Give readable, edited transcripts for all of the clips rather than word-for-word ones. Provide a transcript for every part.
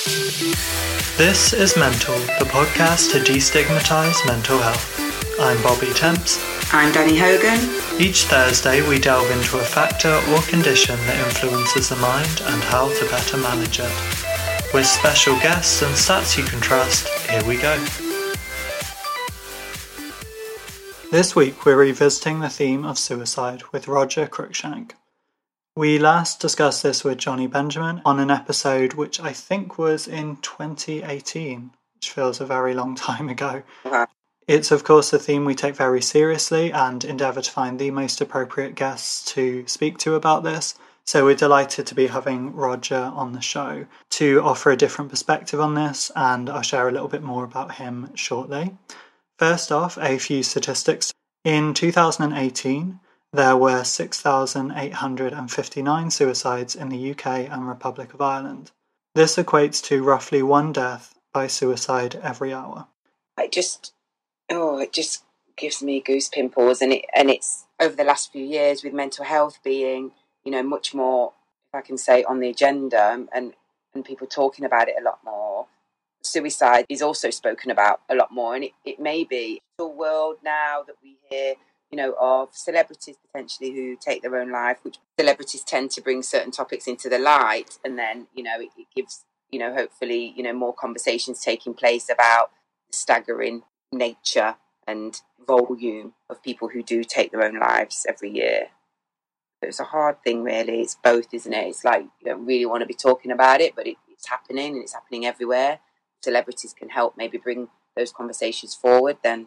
This is Mental, the podcast to destigmatise mental health. I'm Bobby Temps. I'm Danny Hogan. Each Thursday we delve into a factor or condition that influences the mind and how to better manage it. With special guests and stats you can trust, here we go. This week we're revisiting the theme of suicide with Roger Cruikshank. We last discussed this with Johnny Benjamin on an episode which I think was in 2018, which feels a very long time ago. Uh-huh. It's of course a theme we take very seriously and endeavour to find the most appropriate guests to speak to about this. So we're delighted to be having Roger on the show to offer a different perspective on this, and I'll share a little bit more about him shortly. First off, a few statistics. In 2018, there were 6,859 suicides in the UK and Republic of Ireland. This equates to roughly one death by suicide every hour. It just gives me goose pimples, and it's over the last few years with mental health being, much more, if I can say, on the agenda and people talking about it a lot more. Suicide is also spoken about a lot more, and it may be the world now that we hear of celebrities potentially who take their own life, which celebrities tend to bring certain topics into the light, and then, it gives, hopefully, more conversations taking place about the staggering nature and volume of people who do take their own lives every year. It's a hard thing, really. It's both, isn't it? It's like you don't really want to be talking about it, but it's happening, and it's happening everywhere. Celebrities can help maybe bring those conversations forward, then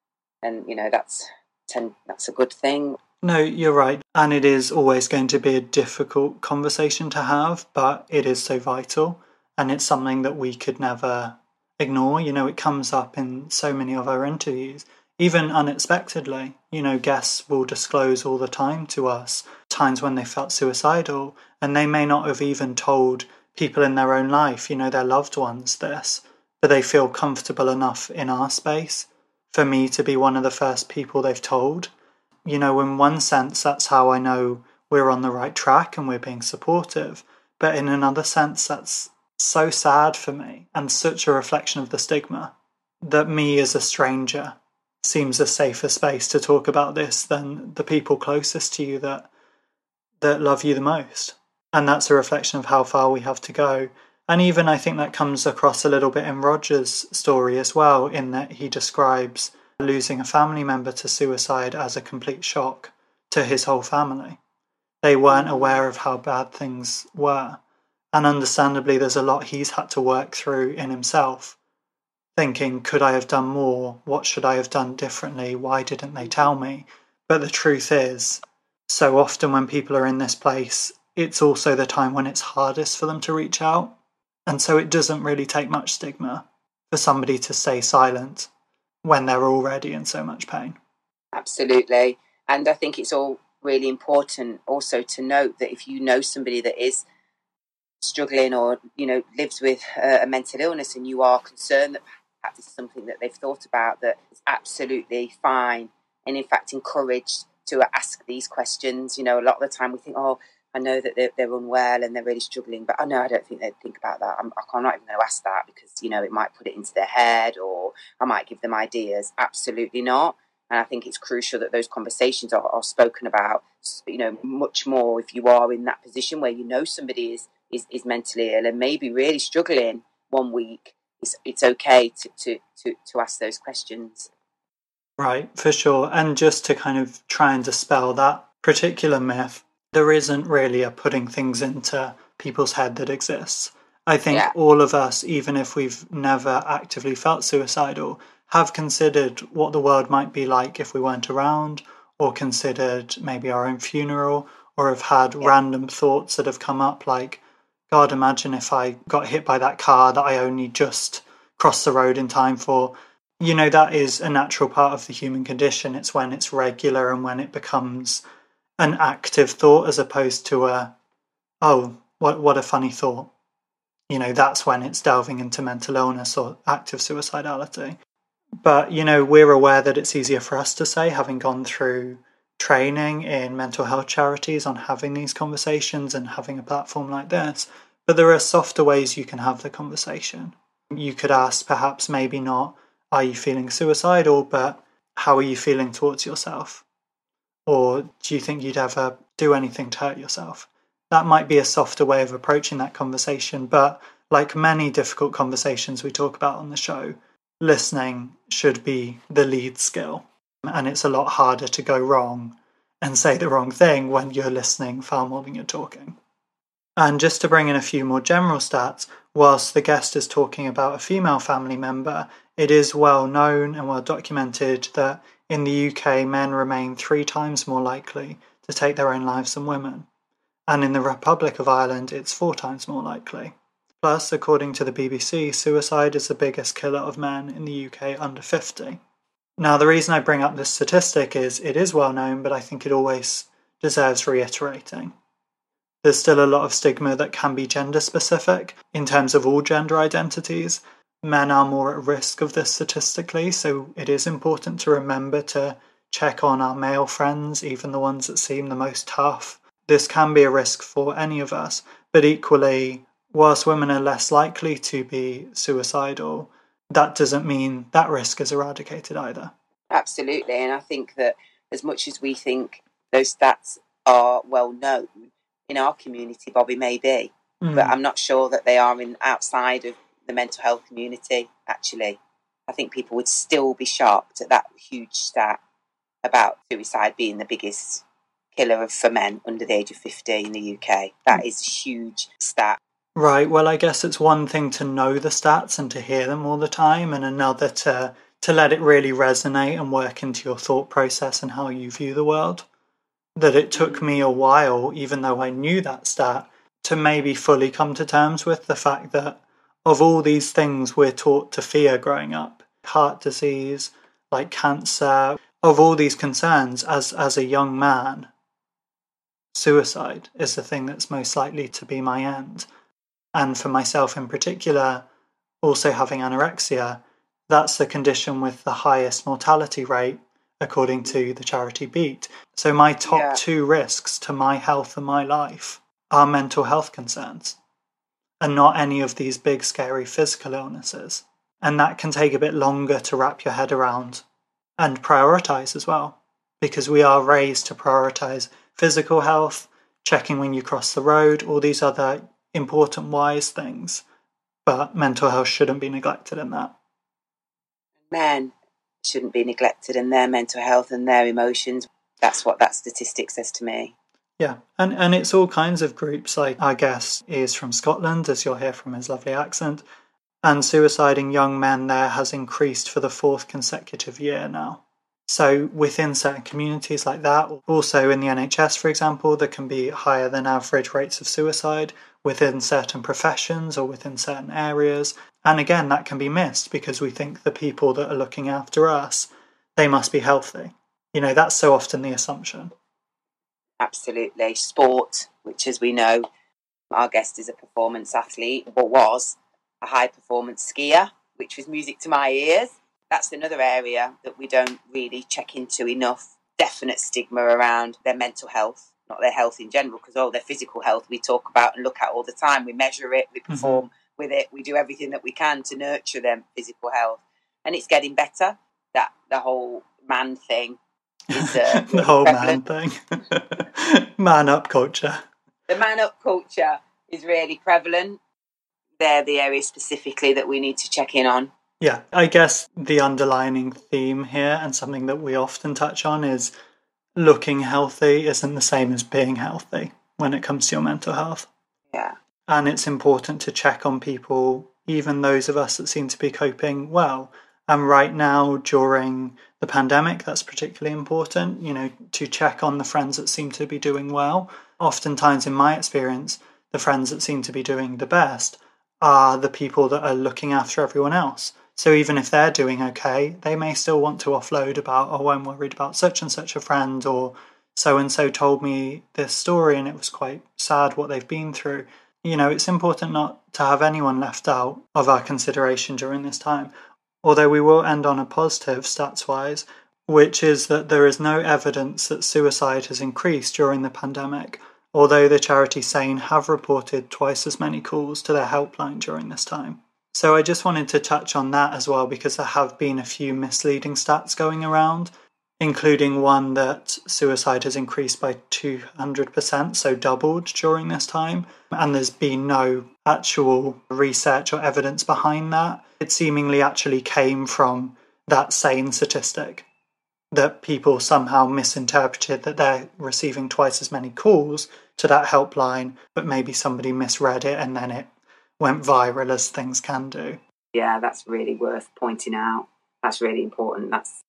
that's a good thing. No, you're right. And it is always going to be a difficult conversation to have, but it is so vital. And it's something that we could never ignore. It comes up in so many of our interviews, even unexpectedly. Guests will disclose all the time to us times when they felt suicidal, and they may not have even told people in their own life, their loved ones this, but they feel comfortable enough in our space for me to be one of the first people they've told. In one sense, that's how I know we're on the right track and we're being supportive. But in another sense, that's so sad for me and such a reflection of the stigma that me as a stranger seems a safer space to talk about this than the people closest to you that love you the most. And that's a reflection of how far we have to go. And even I think that comes across a little bit in Roger's story as well, in that he describes losing a family member to suicide as a complete shock to his whole family. They weren't aware of how bad things were. And understandably, there's a lot he's had to work through in himself, thinking, could I have done more? What should I have done differently? Why didn't they tell me? But the truth is, so often when people are in this place, it's also the time when it's hardest for them to reach out. And so it doesn't really take much stigma for somebody to stay silent when they're already in so much pain. Absolutely. And I think it's all really important also to note that if you know somebody that is struggling or, lives with a mental illness, and you are concerned that perhaps it's something that they've thought about, that is absolutely fine. And in fact, encouraged to ask these questions. A lot of the time we think, I know that they're unwell and they're really struggling, but I don't think they'd think about that. I'm not even going to ask that because, it might put it into their head, or I might give them ideas. Absolutely not. And I think it's crucial that those conversations are spoken about, much more if you are in that position where somebody is mentally ill and maybe really struggling one week. It's okay to ask those questions. Right, for sure. And just to kind of try and dispel that particular myth, there isn't really a putting things into people's head that exists. I think all of us, even if we've never actively felt suicidal, have considered what the world might be like if we weren't around, or considered maybe our own funeral, or have had random thoughts that have come up like, God, imagine if I got hit by that car that I only just crossed the road in time for. That is a natural part of the human condition. It's when it's regular and when it becomes an active thought as opposed to what a funny thought. That's when it's delving into mental illness or active suicidality. But, we're aware that it's easier for us to say, having gone through training in mental health charities on having these conversations and having a platform like this. But there are softer ways you can have the conversation. You could ask, perhaps maybe not, are you feeling suicidal, but how are you feeling towards yourself? Or do you think you'd ever do anything to hurt yourself? That might be a softer way of approaching that conversation, but like many difficult conversations we talk about on the show, listening should be the lead skill. And it's a lot harder to go wrong and say the wrong thing when you're listening far more than you're talking. And just to bring in a few more general stats, whilst the guest is talking about a female family member, it is well known and well documented that in the UK, men remain 3 times more likely to take their own lives than women. And in the Republic of Ireland, it's 4 times more likely. Plus, according to the BBC, suicide is the biggest killer of men in the UK under 50. Now, the reason I bring up this statistic is it is well known, but I think it always deserves reiterating. There's still a lot of stigma that can be gender specific in terms of all gender identities. Men are more at risk of this statistically, so it is important to remember to check on our male friends, even the ones that seem the most tough. This can be a risk for any of us, but equally, whilst women are less likely to be suicidal, that doesn't mean that risk is eradicated either. Absolutely, and I think that as much as we think those stats are well known, in our community, Bobby, may be, but I'm not sure that they are outside of the mental health community, actually. I think people would still be shocked at that huge stat about suicide being the biggest killer for men under the age of 50 in the UK. That is a huge stat. Right, well, I guess it's one thing to know the stats and to hear them all the time, and another to let it really resonate and work into your thought process and how you view the world. That it took me a while, even though I knew that stat, to maybe fully come to terms with the fact that of all these things we're taught to fear growing up, heart disease, like cancer, of all these concerns as a young man, suicide is the thing that's most likely to be my end. And for myself in particular, also having anorexia, that's the condition with the highest mortality rate according to the charity Beat. So my top 2 risks to my health and my life are mental health concerns and not any of these big scary physical illnesses. And that can take a bit longer to wrap your head around and prioritize as well, because we are raised to prioritize physical health, checking when you cross the road, all these other important wise things, but mental health shouldn't be neglected in that. Men shouldn't be neglected in their mental health and their emotions. That's what that statistic says to me. Yeah, and it's all kinds of groups. Like our guest is from Scotland, as you'll hear from his lovely accent, and suicide in young men there has increased for the 4th consecutive year now. So within certain communities like that, also in the NHS, for example, there can be higher than average rates of suicide within certain professions or within certain areas. And again, that can be missed because we think the people that are looking after us, they must be healthy. You know, that's so often the assumption. Absolutely. Sport, which as we know, our guest is a performance athlete, or was a high performance skier, which was music to my ears. That's another area that we don't really check into enough. Definite stigma around their mental health, not their health in general, because their physical health we talk about and look at all the time. We measure it, we perform with it, we do everything that we can to nurture their physical health. And it's getting better. That the whole man thing is the whole prevalent. man thing. Man up culture. The man up culture is really prevalent. They're the areas specifically that we need to check in on. Yeah, I guess the underlining theme here, and something that we often touch on, is looking healthy isn't the same as being healthy when it comes to your mental health. Yeah. And it's important to check on people, even those of us that seem to be coping well. And right now, during the pandemic, that's particularly important, you know, to check on the friends that seem to be doing well. Oftentimes, in my experience, the friends that seem to be doing the best are the people that are looking after everyone else. So even if they're doing okay, they may still want to offload about, oh, I'm worried about such and such a friend, or so-and-so told me this story and it was quite sad what they've been through. You know, it's important not to have anyone left out of our consideration during this time. Although we will end on a positive stats-wise, which is that there is no evidence that suicide has increased during the pandemic although the charity SANE have reported twice as many calls to their helpline during this time. So I just wanted to touch on that as well, because there have been a few misleading stats going around, including one that suicide has increased by 200%, so doubled during this time. And there's been no actual research or evidence behind that. It seemingly actually came from that SANE statistic, that people somehow misinterpreted that they're receiving twice as many calls to that helpline, but maybe somebody misread it and then it went viral, as things can do. Yeah, that's really worth pointing out. That's really important.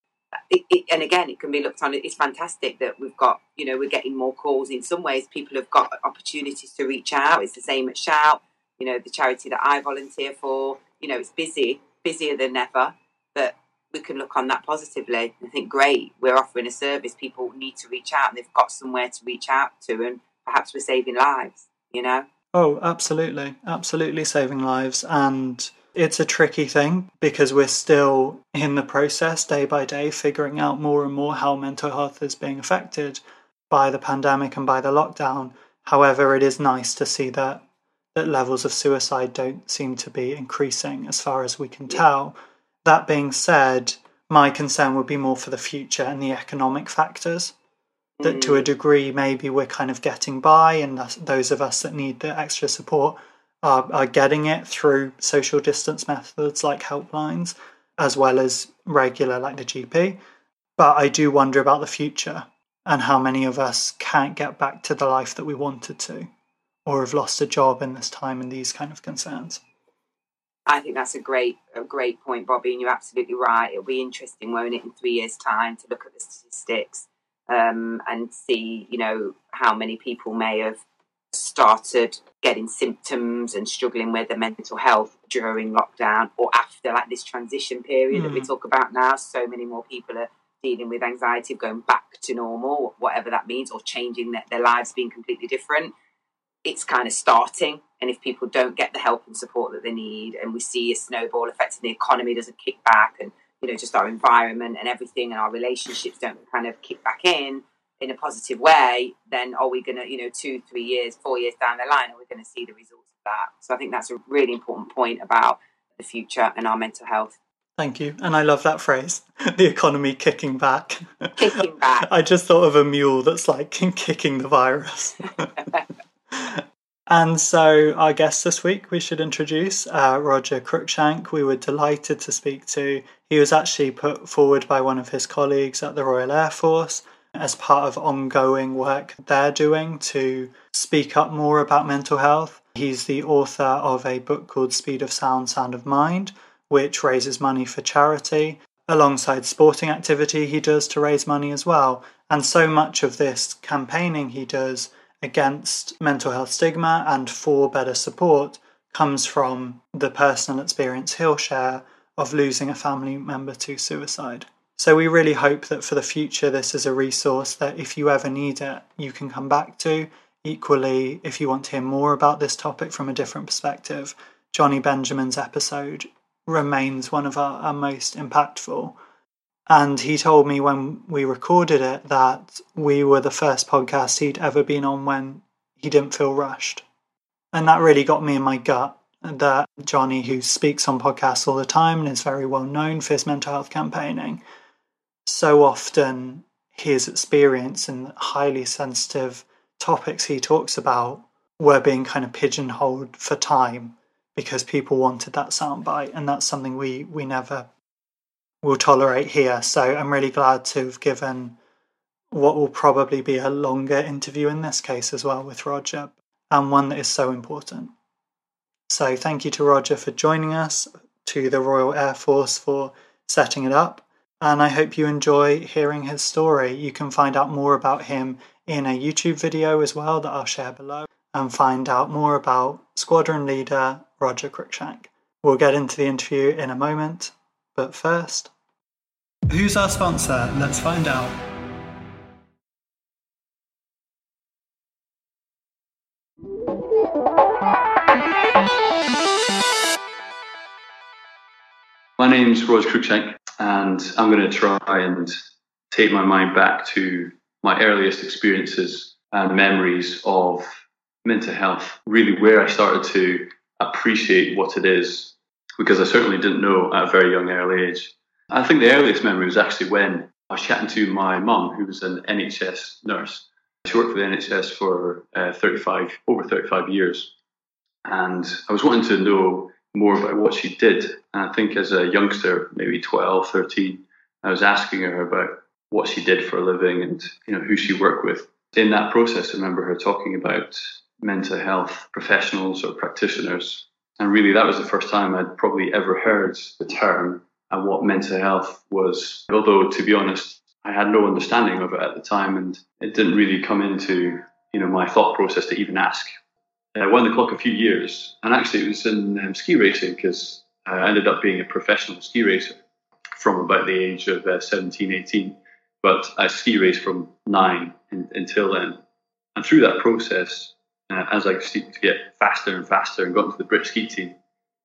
And again, it can be looked on. It's fantastic that we've got, we're getting more calls. In some ways, people have got opportunities to reach out. It's the same at Shout, the charity that I volunteer for. It's busier than ever, but we can look on that positively and think, great, we're offering a service. People need to reach out and they've got somewhere to reach out to, and perhaps we're saving lives, Oh, absolutely. Absolutely saving lives. And it's a tricky thing because we're still in the process day by day, figuring out more and more how mental health is being affected by the pandemic and by the lockdown. However, it is nice to see that levels of suicide don't seem to be increasing as far as we can tell. That being said, my concern would be more for the future and the economic factors. That to a degree maybe we're kind of getting by, and those of us that need the extra support are getting it through social distance methods like helplines, as well as regular like the GP. But I do wonder about the future and how many of us can't get back to the life that we wanted to, or have lost a job in this time, and these kind of concerns. I think that's a great point, Bobby, and you're absolutely right. It'll be interesting, won't it, in 3 years' time to look at the statistics and see, how many people may have started getting symptoms and struggling with their mental health during lockdown or after, like this transition period that we talk about now. So many more people are dealing with anxiety of going back to normal, whatever that means, or changing their lives, being completely different. It's kind of starting, and if people don't get the help and support that they need, and we see a snowball effect and the economy doesn't kick back, and just our environment and everything and our relationships don't kind of kick back in a positive way, then are we going to 2, 3 years, 4 years down the line, are we going to see the results of that? So I think that's a really important point about the future and our mental health. Thank you. And I love that phrase, the economy kicking back. Kicking back. I just thought of a mule that's like kicking the virus. And so our guest this week, we should introduce Roger Cruikshank. We were delighted to speak to. He was actually put forward by one of his colleagues at the Royal Air Force as part of ongoing work they're doing to speak up more about mental health. He's the author of a book called Speed of Sound, Sound of Mind, which raises money for charity. Alongside sporting activity he does to raise money as well. And so much of this campaigning he does against mental health stigma and for better support comes from the personal experience he'll share of losing a family member to suicide. So we really hope that for the future this is a resource that if you ever need it, you can come back to. Equally, if you want to hear more about this topic from a different perspective, Johnny Benjamin's episode remains one of our most impactful. And he told me when we recorded it that we were the first podcast he'd ever been on when he didn't feel rushed. And that really got me in my gut, that Johnny, who speaks on podcasts all the time and is very well known for his mental health campaigning, so often his experience and highly sensitive topics he talks about were being kind of pigeonholed for time because people wanted that soundbite, and that's something we never will tolerate here. So I'm really glad to have given what will probably be a longer interview in this case as well with Roger, and one that is so important. So thank you to Roger for joining us, to the Royal Air Force for setting it up, and I hope you enjoy hearing his story. You can find out more about him in a YouTube video as well that I'll share below, and find out more about Squadron Leader Roger Cruikshank. We'll get into the interview in a moment, but first, who's our sponsor? Let's find out. My name's Roger Cruikshank, and I'm going to try and take my mind back to my earliest experiences and memories of mental health, really where I started to appreciate what it is, because I certainly didn't know at a very young early age. I think the earliest memory was actually when I was chatting to my mum, who was an NHS nurse. She worked for the NHS for over 35 years. And I was wanting to know more about what she did. And I think as a youngster, maybe 12, 13, I was asking her about what she did for a living and who she worked with. In that process, I remember her talking about mental health professionals or practitioners. And really, that was the first time I'd probably ever heard the term and what mental health was. Although, to be honest, I had no understanding of it at the time, and it didn't really come into my thought process to even ask. I wound the clock a few years, and actually it was in ski racing, because I ended up being a professional ski racer from about the age of 17, 18. But I ski raced from 9 until then. And through that process, as I started to get faster and faster and got into the British ski team,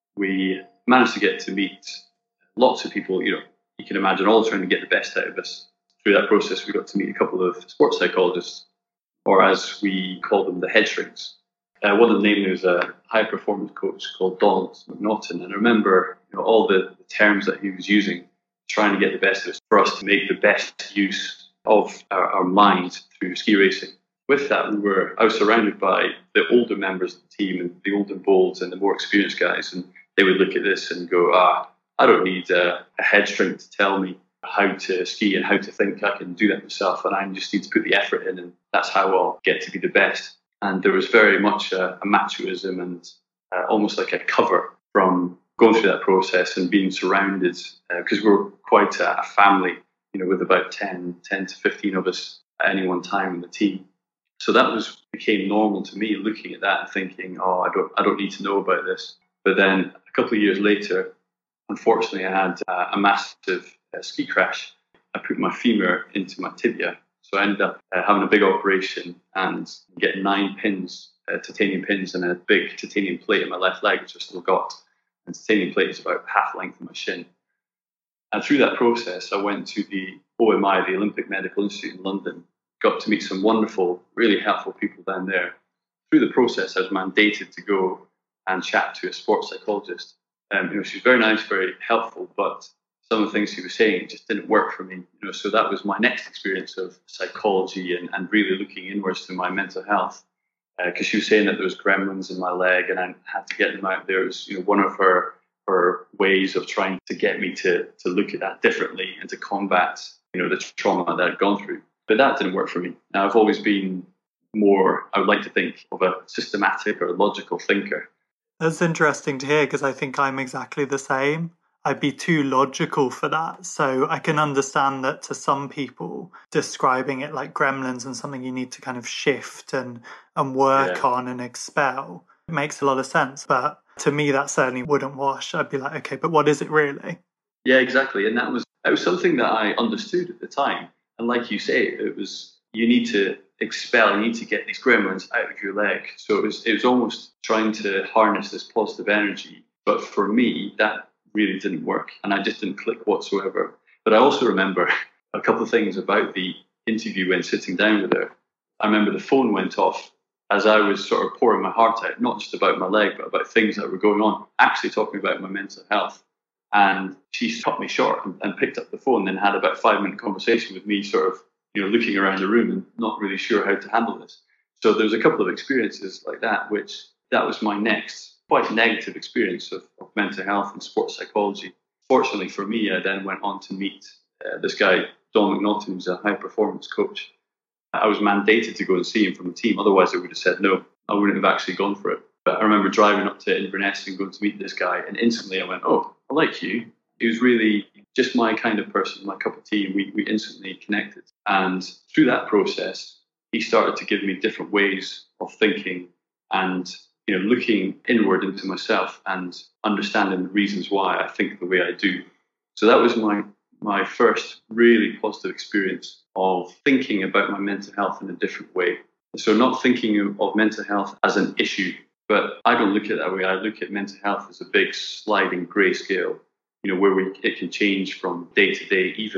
we managed to get to meet lots of people. You can imagine, all trying to get the best out of us. Through that process, we got to meet a couple of sports psychologists, or as we call them, the head shrinks. One of them named was a high performance coach called Donald McNaughton, and I remember all the terms that he was using, trying to get the best of us, for us to make the best use of our mind through ski racing. With that, I was surrounded by the older members of the team, and the old and bold and the more experienced guys, and they would look at this and go, I don't need a head shrink to tell me how to ski and how to think. I can do that myself, and I just need to put the effort in, and that's how I'll get to be the best. And there was very much a machoism and almost like a cover from going through that process and being surrounded, because we're quite a family, with about 10 to 15 of us at any one time in the team. So that became normal to me, looking at that and thinking, I don't need to know about this. But then a couple of years later, unfortunately, I had a massive ski crash. I put my femur into my tibia. So I ended up having a big operation and getting 9 pins, titanium pins, and a big titanium plate in my left leg, which I still got. And titanium plate is about half length of my shin. And through that process, I went to the OMI, the Olympic Medical Institute in London, got to meet some wonderful, really helpful people down there. Through the process, I was mandated to go and chat to a sports psychologist. She was very nice, very helpful, but some of the things she was saying just didn't work for me. So that was my next experience of psychology and really looking inwards to my mental health. Because she was saying that there was gremlins in my leg and I had to get them out. There was, one of her ways of trying to get me to look at that differently and to combat, the trauma that I'd gone through. But that didn't work for me. Now, I've always been more, I would like to think, of a systematic or logical thinker. That's interesting to hear, because I think I'm exactly the same. I'd be too logical for that. So I can understand that to some people, describing it like gremlins and something you need to kind of shift and work on and expel, it makes a lot of sense. But to me, that certainly wouldn't wash. I'd be like, okay, but what is it really? Yeah, exactly. And that was something that I understood at the time. And like you say, it was, you need to expel, you need to get these gremlins out of your leg. So it was almost trying to harness this positive energy. But for me, that really didn't work, and I just didn't click whatsoever. But I also remember a couple of things about the interview when sitting down with her. I remember the phone went off as I was sort of pouring my heart out, not just about my leg, but about things that were going on, actually talking about my mental health. And she cut me short and picked up the phone and had about a 5-minute conversation with me, sort of, looking around the room and not really sure how to handle this. So there's a couple of experiences like that, which that was my next quite negative experience of mental health and sports psychology. Fortunately for me, I then went on to meet this guy, Don McNaughton, who's a high performance coach. I was mandated to go and see him from the team. Otherwise, I would have said no. I wouldn't have actually gone for it. But I remember driving up to Inverness and going to meet this guy. And instantly I went, oh, I like you. He was really just my kind of person, my cup of tea. We instantly connected. And through that process, he started to give me different ways of thinking and looking inward into myself and understanding the reasons why I think the way I do. So that was my first really positive experience of thinking about my mental health in a different way. So not thinking of mental health as an issue, but I don't look at it that way. I look at mental health as a big sliding grey scale, where it can change from day to day, even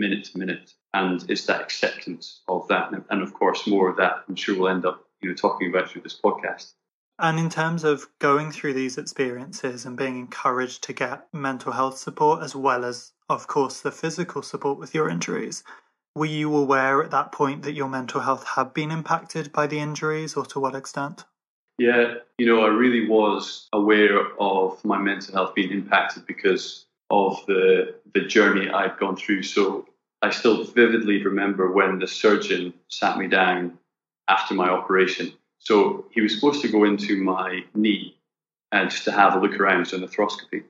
minute to minute. And it's that acceptance of that. And of course, more of that, I'm sure we'll end up talking about through this podcast. And in terms of going through these experiences and being encouraged to get mental health support, as well as, of course, the physical support with your injuries, were you aware at that point that your mental health had been impacted by the injuries, or to what extent? Yeah, I really was aware of my mental health being impacted because of the journey I'd gone through. So I still vividly remember when the surgeon sat me down after my operation. So he was supposed to go into my knee and just to have a look around, so an arthroscopy.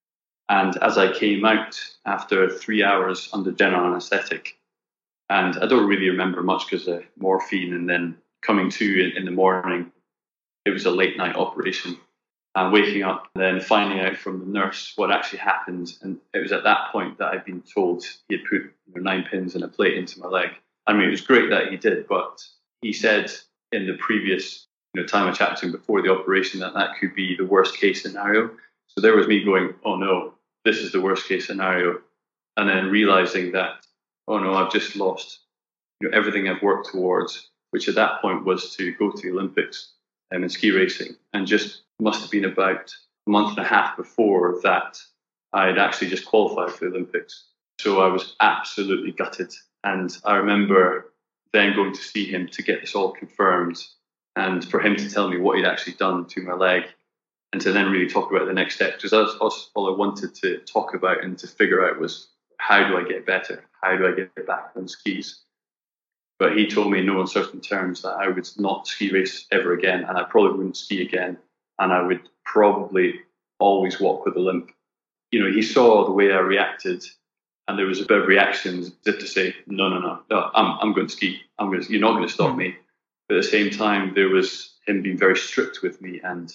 And as I came out after 3 hours under general anaesthetic, and I don't really remember much because of morphine, and then coming to in the morning, it was a late night operation, and waking up and then finding out from the nurse what actually happened. And it was at that point that I'd been told he had put 9 pins and a plate into my leg. I mean, it was great that he did, but he said in the previous time I chatted to him before the operation that could be the worst case scenario. So there was me going, oh no, this is the worst case scenario. And then realizing that, oh no, I've just lost everything I've worked towards, which at that point was to go to the Olympics in ski racing. And just must have been about a month and a half before that I'd actually just qualified for the Olympics. So I was absolutely gutted. And I remember then going to see him to get this all confirmed, and for him to tell me what he'd actually done to my leg, and to then really talk about the next step. Because that's all I wanted to talk about and to figure out was, how do I get better? How do I get back on skis? But he told me in no uncertain terms that I would not ski race ever again, and I probably wouldn't ski again, and I would probably always walk with a limp. He saw the way I reacted, and there was a bit of reaction to say, no, I'm going to ski. You're not going to stop me. But at the same time, there was him being very strict with me and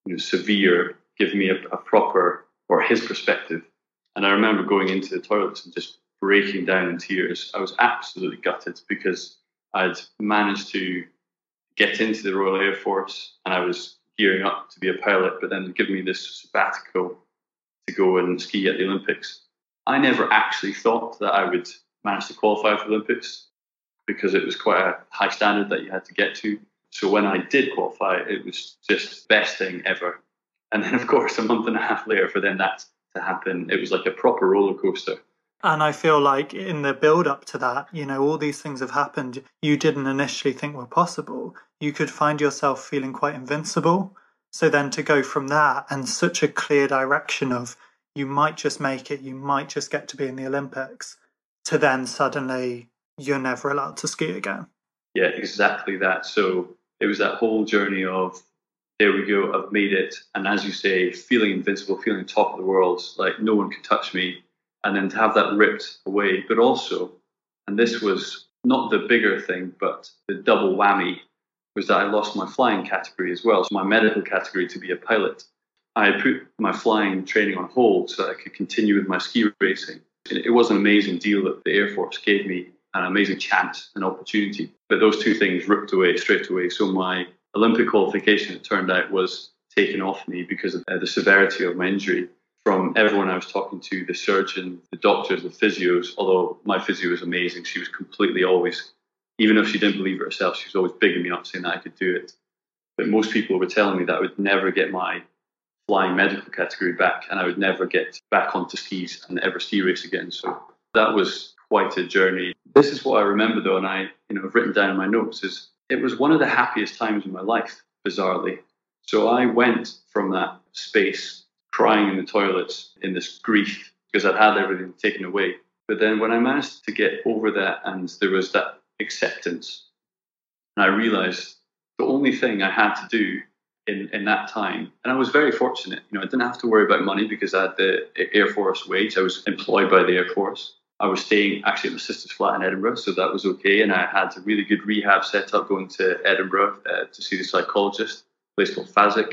severe, giving me a proper, or his perspective. And I remember going into the toilets and just breaking down in tears. I was absolutely gutted because I'd managed to get into the Royal Air Force and I was gearing up to be a pilot, but then giving me this sabbatical to go and ski at the Olympics. I never actually thought that I would manage to qualify for the Olympics because it was quite a high standard that you had to get to. So when I did qualify, it was just the best thing ever. And then, of course, a month and a half later for then that to happen, it was like a proper roller coaster. And I feel like in the build up to that, all these things have happened you didn't initially think were possible. You could find yourself feeling quite invincible. So then to go from that and such a clear direction of you might just make it, you might just get to be in the Olympics, to then suddenly you're never allowed to ski again. Yeah, exactly that. So it was that whole journey of, there we go, I've made it. And as you say, feeling invincible, feeling top of the world, like no one can touch me. And then to have that ripped away. But also, and this was not the bigger thing, but the double whammy, was that I lost my flying category as well. So my medical category to be a pilot. I put my flying training on hold so that I could continue with my ski racing. It was an amazing deal that the Air Force gave me, an amazing chance, an opportunity. But those two things ripped away straight away. So my Olympic qualification, it turned out, was taken off me because of the severity of my injury. From everyone I was talking to, the surgeon, the doctors, the physios, although my physio was amazing, she was completely always, even if she didn't believe it herself, she was always bigging me up saying that I could do it. But most people were telling me that I would never get my flying medical category back and I would never get back onto skis and ever ski race again. So that was quite a journey. This is what I remember though, and I've written down in my notes, is it was one of the happiest times in my life, bizarrely. So I went from that space crying in the toilets in this grief because I'd had everything taken away. But then when I managed to get over that and there was that acceptance, and I realized the only thing I had to do in that time, and I was very fortunate, I didn't have to worry about money because I had the Air Force wage. I was employed by the Air Force. I was staying actually at my sister's flat in Edinburgh, so that was okay. And I had a really good rehab set up going to Edinburgh to see the psychologist, a place called Fasig.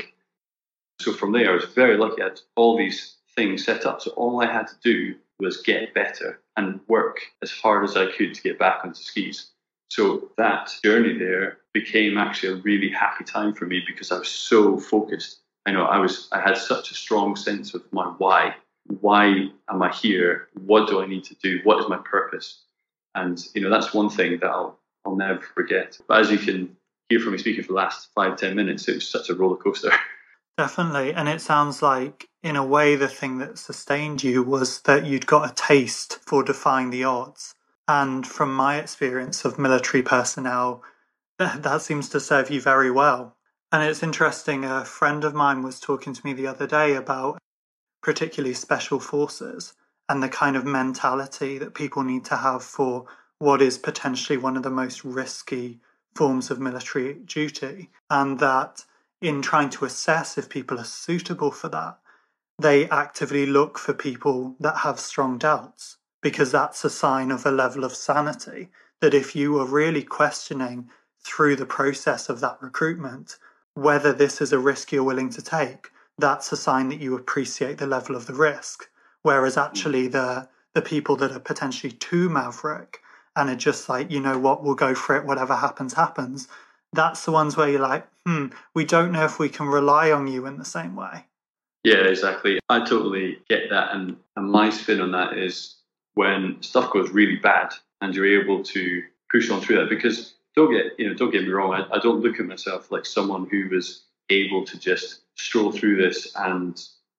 So from there, I was very lucky. I had all these things set up. So all I had to do was get better and work as hard as I could to get back onto skis. So that journey there became actually a really happy time for me because I was so focused. I had such a strong sense of my why. why am I here? What do I need to do? What is my purpose? And that's one thing that I'll never forget. But as you can hear from me speaking for the last 5-10 minutes, it was such a roller coaster. Definitely. And it sounds like, in a way, the thing that sustained you was that you'd got a taste for defying the odds. And from my experience of military personnel, that seems to serve you very well. And it's interesting, a friend of mine was talking to me the other day about particularly special forces and the kind of mentality that people need to have for what is potentially one of the most risky forms of military duty. And that in trying to assess if people are suitable for that, they actively look for people that have strong doubts, because that's a sign of a level of sanity, that if you are really questioning through the process of that recruitment whether this is a risk you're willing to take, that's a sign that you appreciate the level of the risk. Whereas actually the people that are potentially too maverick and are just like, you know what, we'll go for it, whatever happens, happens, that's the ones where you're like, we don't know if we can rely on you in the same way. Yeah, exactly. I totally get that. And my spin on that is when stuff goes really bad and you're able to push on through that, because don't get me wrong, I don't look at myself like someone who was able to just stroll through this and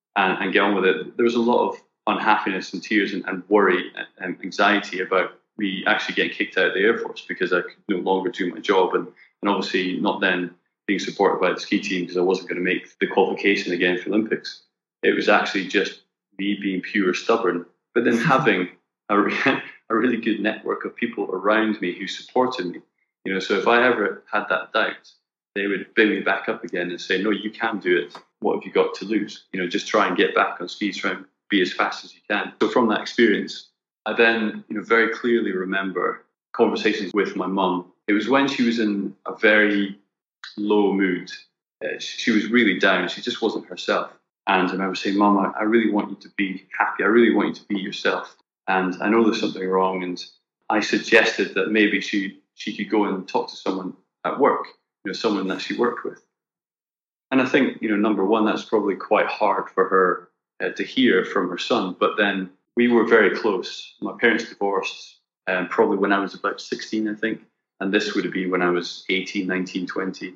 get on with it. There was a lot of unhappiness and tears and worry and anxiety about me actually getting kicked out of the Air Force because I could no longer do my job, and obviously not then being supported by the ski team because I wasn't going to make the qualification again for Olympics. It was actually just me being pure stubborn, but then having a really good network of people around me who supported me. So if I ever had that doubt, they would bring me back up again and say, no, you can do it. What have you got to lose? Just try and get back on skis, try and be as fast as you can. So from that experience, I then, very clearly remember conversations with my mum. It was when she was in a very low mood. She was really down. She just wasn't herself. And I remember saying, Mum, I really want you to be happy. I really want you to be yourself. And I know there's something wrong. And I suggested that maybe she could go and talk to someone at work, someone that she worked with. And I think, number one, that's probably quite hard for her to hear from her son. But then we were very close. My parents divorced probably when I was about 16, I think. And this would have been when I was 18, 19, 20.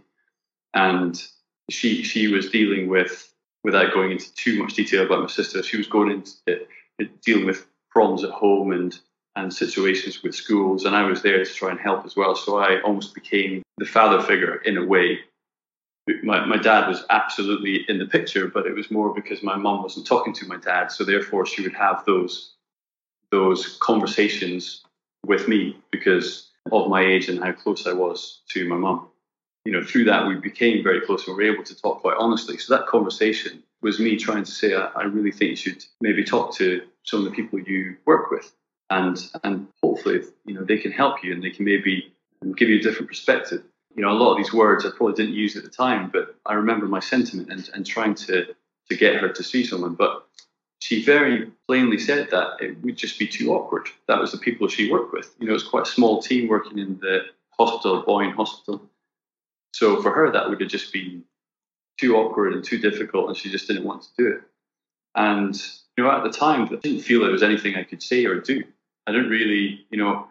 And she was dealing with, without going into too much detail about my sister, she was going into dealing with problems at home and situations with schools. And I was there to try and help as well. So I almost became the father figure in a way. My dad was absolutely in the picture, but it was more because my mum wasn't talking to my dad. So therefore she would have those conversations with me because of my age and how close I was to my mum. Through that, we became very close and we were able to talk quite honestly. So that conversation was me trying to say, I really think you should maybe talk to some of the people you work with. And hopefully, they can help you and they can maybe give you a different perspective. A lot of these words I probably didn't use at the time, but I remember my sentiment and trying to get her to see someone. But she very plainly said that it would just be too awkward. That was the people she worked with. It was quite a small team working in the hospital, Boyne Hospital. So for her, that would have just been too awkward and too difficult, and she just didn't want to do it. And, at the time, I didn't feel there was anything I could say or do. I didn't really,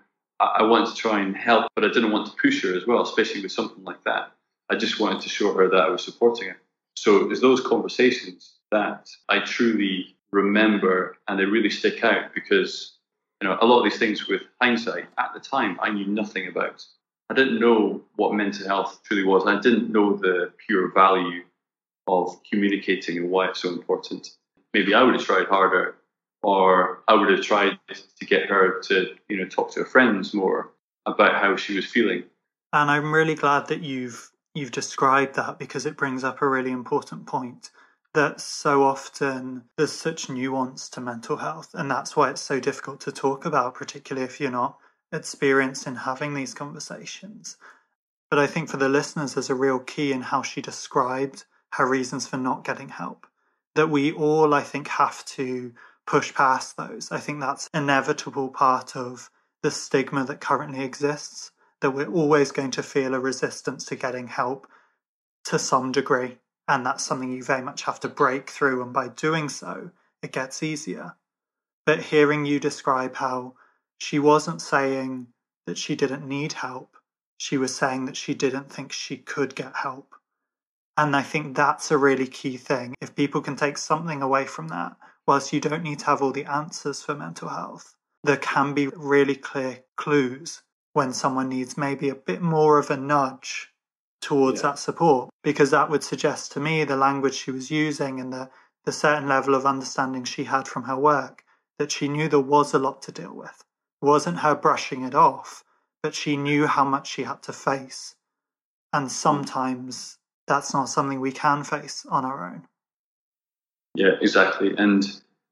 I wanted to try and help, but I didn't want to push her as well, especially with something like that. I just wanted to show her that I was supporting her. So it was those conversations that I truly remember, and they really stick out because, a lot of these things with hindsight, at the time, I knew nothing about. I didn't know what mental health truly was. I didn't know the pure value of communicating and why it's so important. Maybe I would have tried harder, or I would have tried to get her to, talk to her friends more about how she was feeling. And I'm really glad that you've described that, because it brings up a really important point, that so often there's such nuance to mental health, and that's why it's so difficult to talk about, particularly if you're not experienced in having these conversations. But I think for the listeners, there's a real key in how she described her reasons for not getting help, that we all, I think, have to push past those. I think that's an inevitable part of the stigma that currently exists, that we're always going to feel a resistance to getting help to some degree. And that's something you very much have to break through. And by doing so, it gets easier. But hearing you describe how she wasn't saying that she didn't need help, she was saying that she didn't think she could get help. And I think that's a really key thing. If people can take something away from that, whilst you don't need to have all the answers for mental health, there can be really clear clues when someone needs maybe a bit more of a nudge towards that support, because that would suggest to me the language she was using and the certain level of understanding she had from her work, that she knew there was a lot to deal with. It wasn't her brushing it off, but she knew how much she had to face. And sometimes that's not something we can face on our own. Yeah, exactly. And,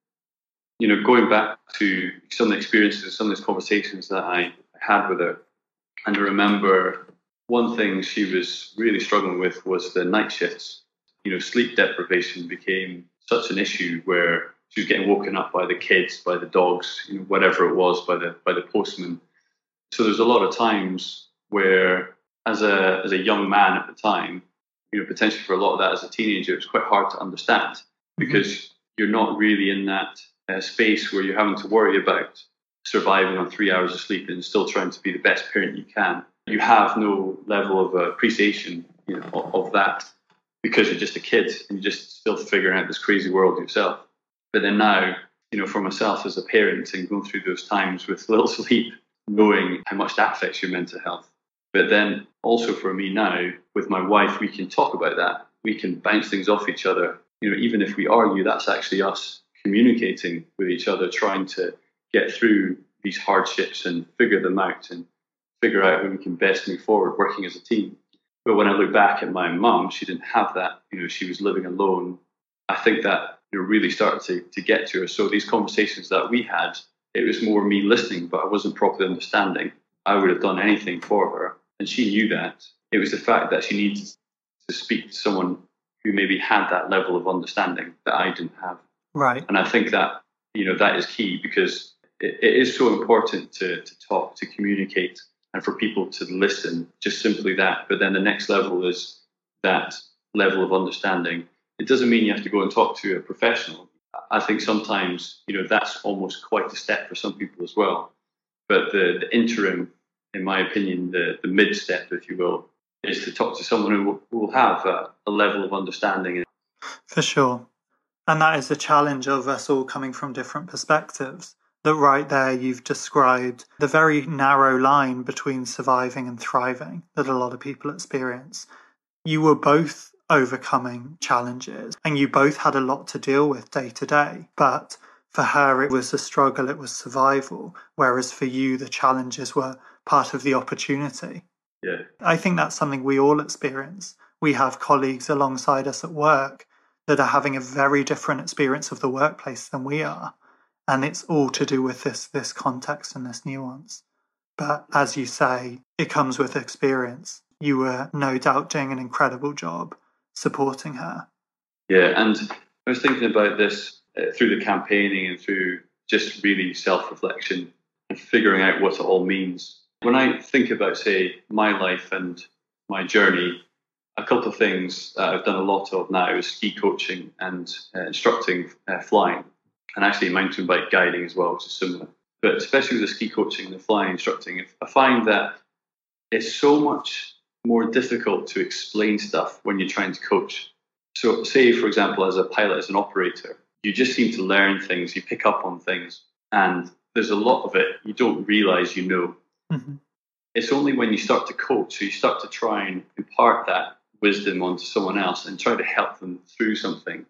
going back to some of the experiences, some of these conversations that I had with her, and I remember one thing she was really struggling with was the night shifts. Sleep deprivation became such an issue where she was getting woken up by the kids, by the dogs, whatever it was, by the postman. So there's a lot of times where, as a young man at the time, potentially for a lot of that as a teenager, it's quite hard to understand because you're not really in that space where you're having to worry about surviving on 3 hours of sleep and still trying to be the best parent you can. You have no level of appreciation of that because you're just a kid and you're just still figuring out this crazy world yourself. But then now, for myself as a parent and going through those times with little sleep, knowing how much that affects your mental health. But then also for me now, with my wife, we can talk about that. We can bounce things off each other. Even if we argue, that's actually us communicating with each other, trying to get through these hardships and figure them out and figure out how we can best move forward working as a team. But when I look back at my mum, she didn't have that. She was living alone. I think that really started to get to her. So these conversations that we had, it was more me listening, but I wasn't properly understanding. I would have done anything for her. And she knew that. It was the fact that she needed to speak to someone who maybe had that level of understanding that I didn't have. Right. And I think that, that is key because it is so important to talk, to communicate, and for people to listen, just simply that. But then the next level is that level of understanding. It doesn't mean you have to go and talk to a professional. I think sometimes, that's almost quite a step for some people as well. But the interim, in my opinion, the mid step, if you will, is to talk to someone who will have a level of understanding. For sure. And that is the challenge of us all coming from different perspectives. That right there you've described the very narrow line between surviving and thriving that a lot of people experience. You were both overcoming challenges and you both had a lot to deal with day to day. But for her, it was a struggle, it was survival. Whereas for you, the challenges were part of the opportunity. Yeah. I think that's something we all experience. We have colleagues alongside us at work that are having a very different experience of the workplace than we are. And it's all to do with this context and this nuance. But as you say, it comes with experience. You were no doubt doing an incredible job supporting her. Yeah, and I was thinking about this through the campaigning and through just really self-reflection and figuring out what it all means. When I think about, say, my life and my journey, a couple of things that I've done a lot of now is ski coaching and instructing flying, and actually mountain bike guiding as well, which is similar. But especially with the ski coaching and the flying instructing, I find that it's so much more difficult to explain stuff when you're trying to coach. So say, for example, as a pilot, as an operator, you just seem to learn things, you pick up on things, and there's a lot of it you don't realize you know. Mm-hmm. It's only when you start to coach, so you start to try and impart that wisdom onto someone else and try to help them through something,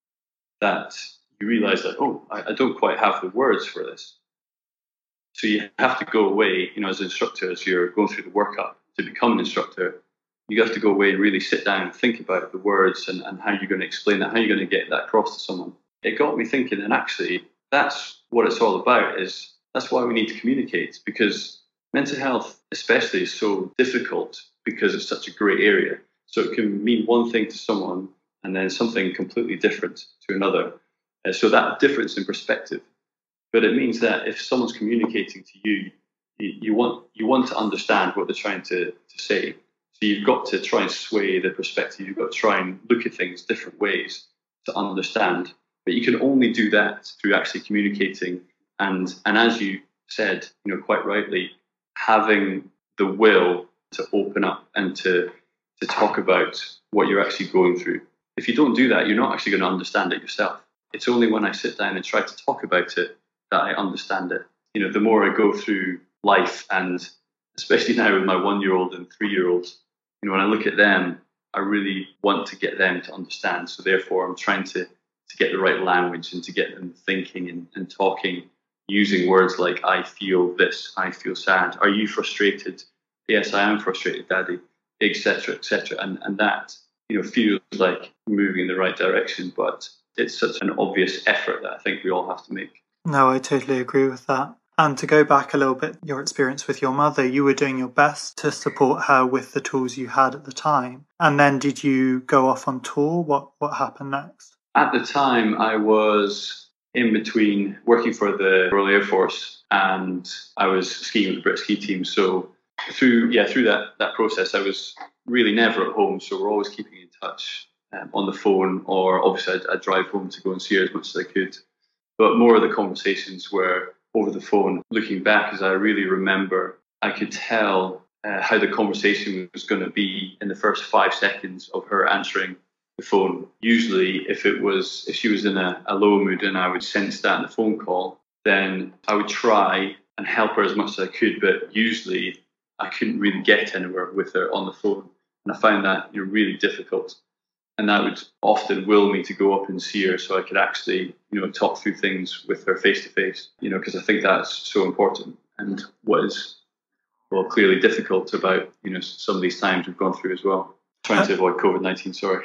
that you realize that, I don't quite have the words for this. So you have to go away, as an instructor, as you're going through the workup to become an instructor, you have to go away and really sit down and think about the words and how you're going to explain that, how you're going to get that across to someone. It got me thinking, and actually that's what it's all about, is that's why we need to communicate, because mental health especially is so difficult because it's such a grey area. So it can mean one thing to someone and then something completely different to another. So that difference in perspective. But it means that if someone's communicating to you, you want to understand what they're trying to say. So you've got to try and sway the perspective. You've got to try and look at things different ways to understand. But you can only do that through actually communicating and as you said, quite rightly, having the will to open up and to talk about what you're actually going through. If you don't do that, you're not actually going to understand it yourself. It's only when I sit down and try to talk about it that I understand it. The more I go through life, and especially now with my 1-year-old and 3-year-olds, when I look at them, I really want to get them to understand. So therefore, I'm trying to get the right language and to get them thinking and talking, using words like, I feel this, I feel sad. Are you frustrated? Yes, I am frustrated, Daddy, etc., etc. And that, feels like moving in the right direction, but it's such an obvious effort that I think we all have to make. No, I totally agree with that. And to go back a little bit, your experience with your mother, you were doing your best to support her with the tools you had at the time. And then did you go off on tour? What happened next? At the time, I was in between working for the Royal Air Force and I was skiing with the Brit ski team. So through that process, I was really never at home. So we're always keeping in touch on the phone, or obviously I'd drive home to go and see her as much as I could. But more of the conversations were over the phone. Looking back, as I really remember, I could tell how the conversation was going to be in the first 5 seconds of her answering the phone. Usually, if she was in a low mood and I would sense that in the phone call, then I would try and help her as much as I could. But usually, I couldn't really get anywhere with her on the phone, and I found that really difficult. And that would often will me to go up and see her so I could actually, talk through things with her face to face, because I think that's so important. And what is, clearly difficult about, some of these times we've gone through as well. Trying to avoid COVID-19, sorry.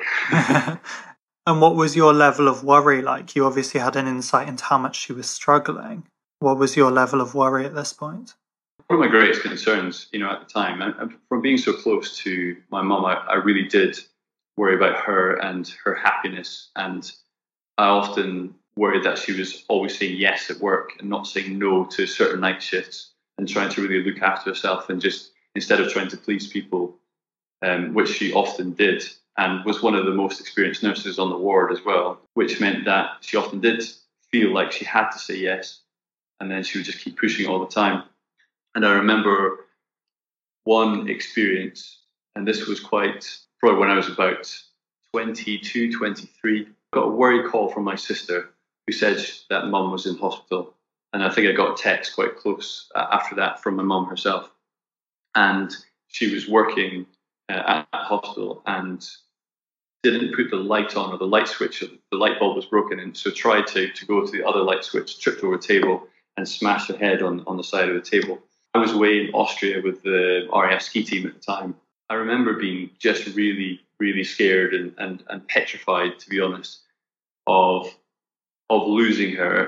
And what was your level of worry like? You obviously had an insight into how much she was struggling. What was your level of worry at this point? One of my greatest concerns, at the time, and from being so close to my mum, I really did worry about her and her happiness. And I often worried that she was always saying yes at work and not saying no to certain night shifts, and trying to really look after herself, and just instead of trying to please people, which she often did, and was one of the most experienced nurses on the ward as well, which meant that she often did feel like she had to say yes, and then she would just keep pushing all the time. And I remember one experience, and this was probably when I was about 22, 23, got a worry call from my sister who said that mum was in hospital. And I think I got a text quite close after that from my mum herself. And she was working at the hospital and didn't put the light on, or the light switch, or the light bulb was broken, and so tried to go to the other light switch, tripped over a table and smashed her head on the side of the table. I was away in Austria with the RAF ski team at the time. I remember being just really, really scared and petrified, to be honest, of losing her.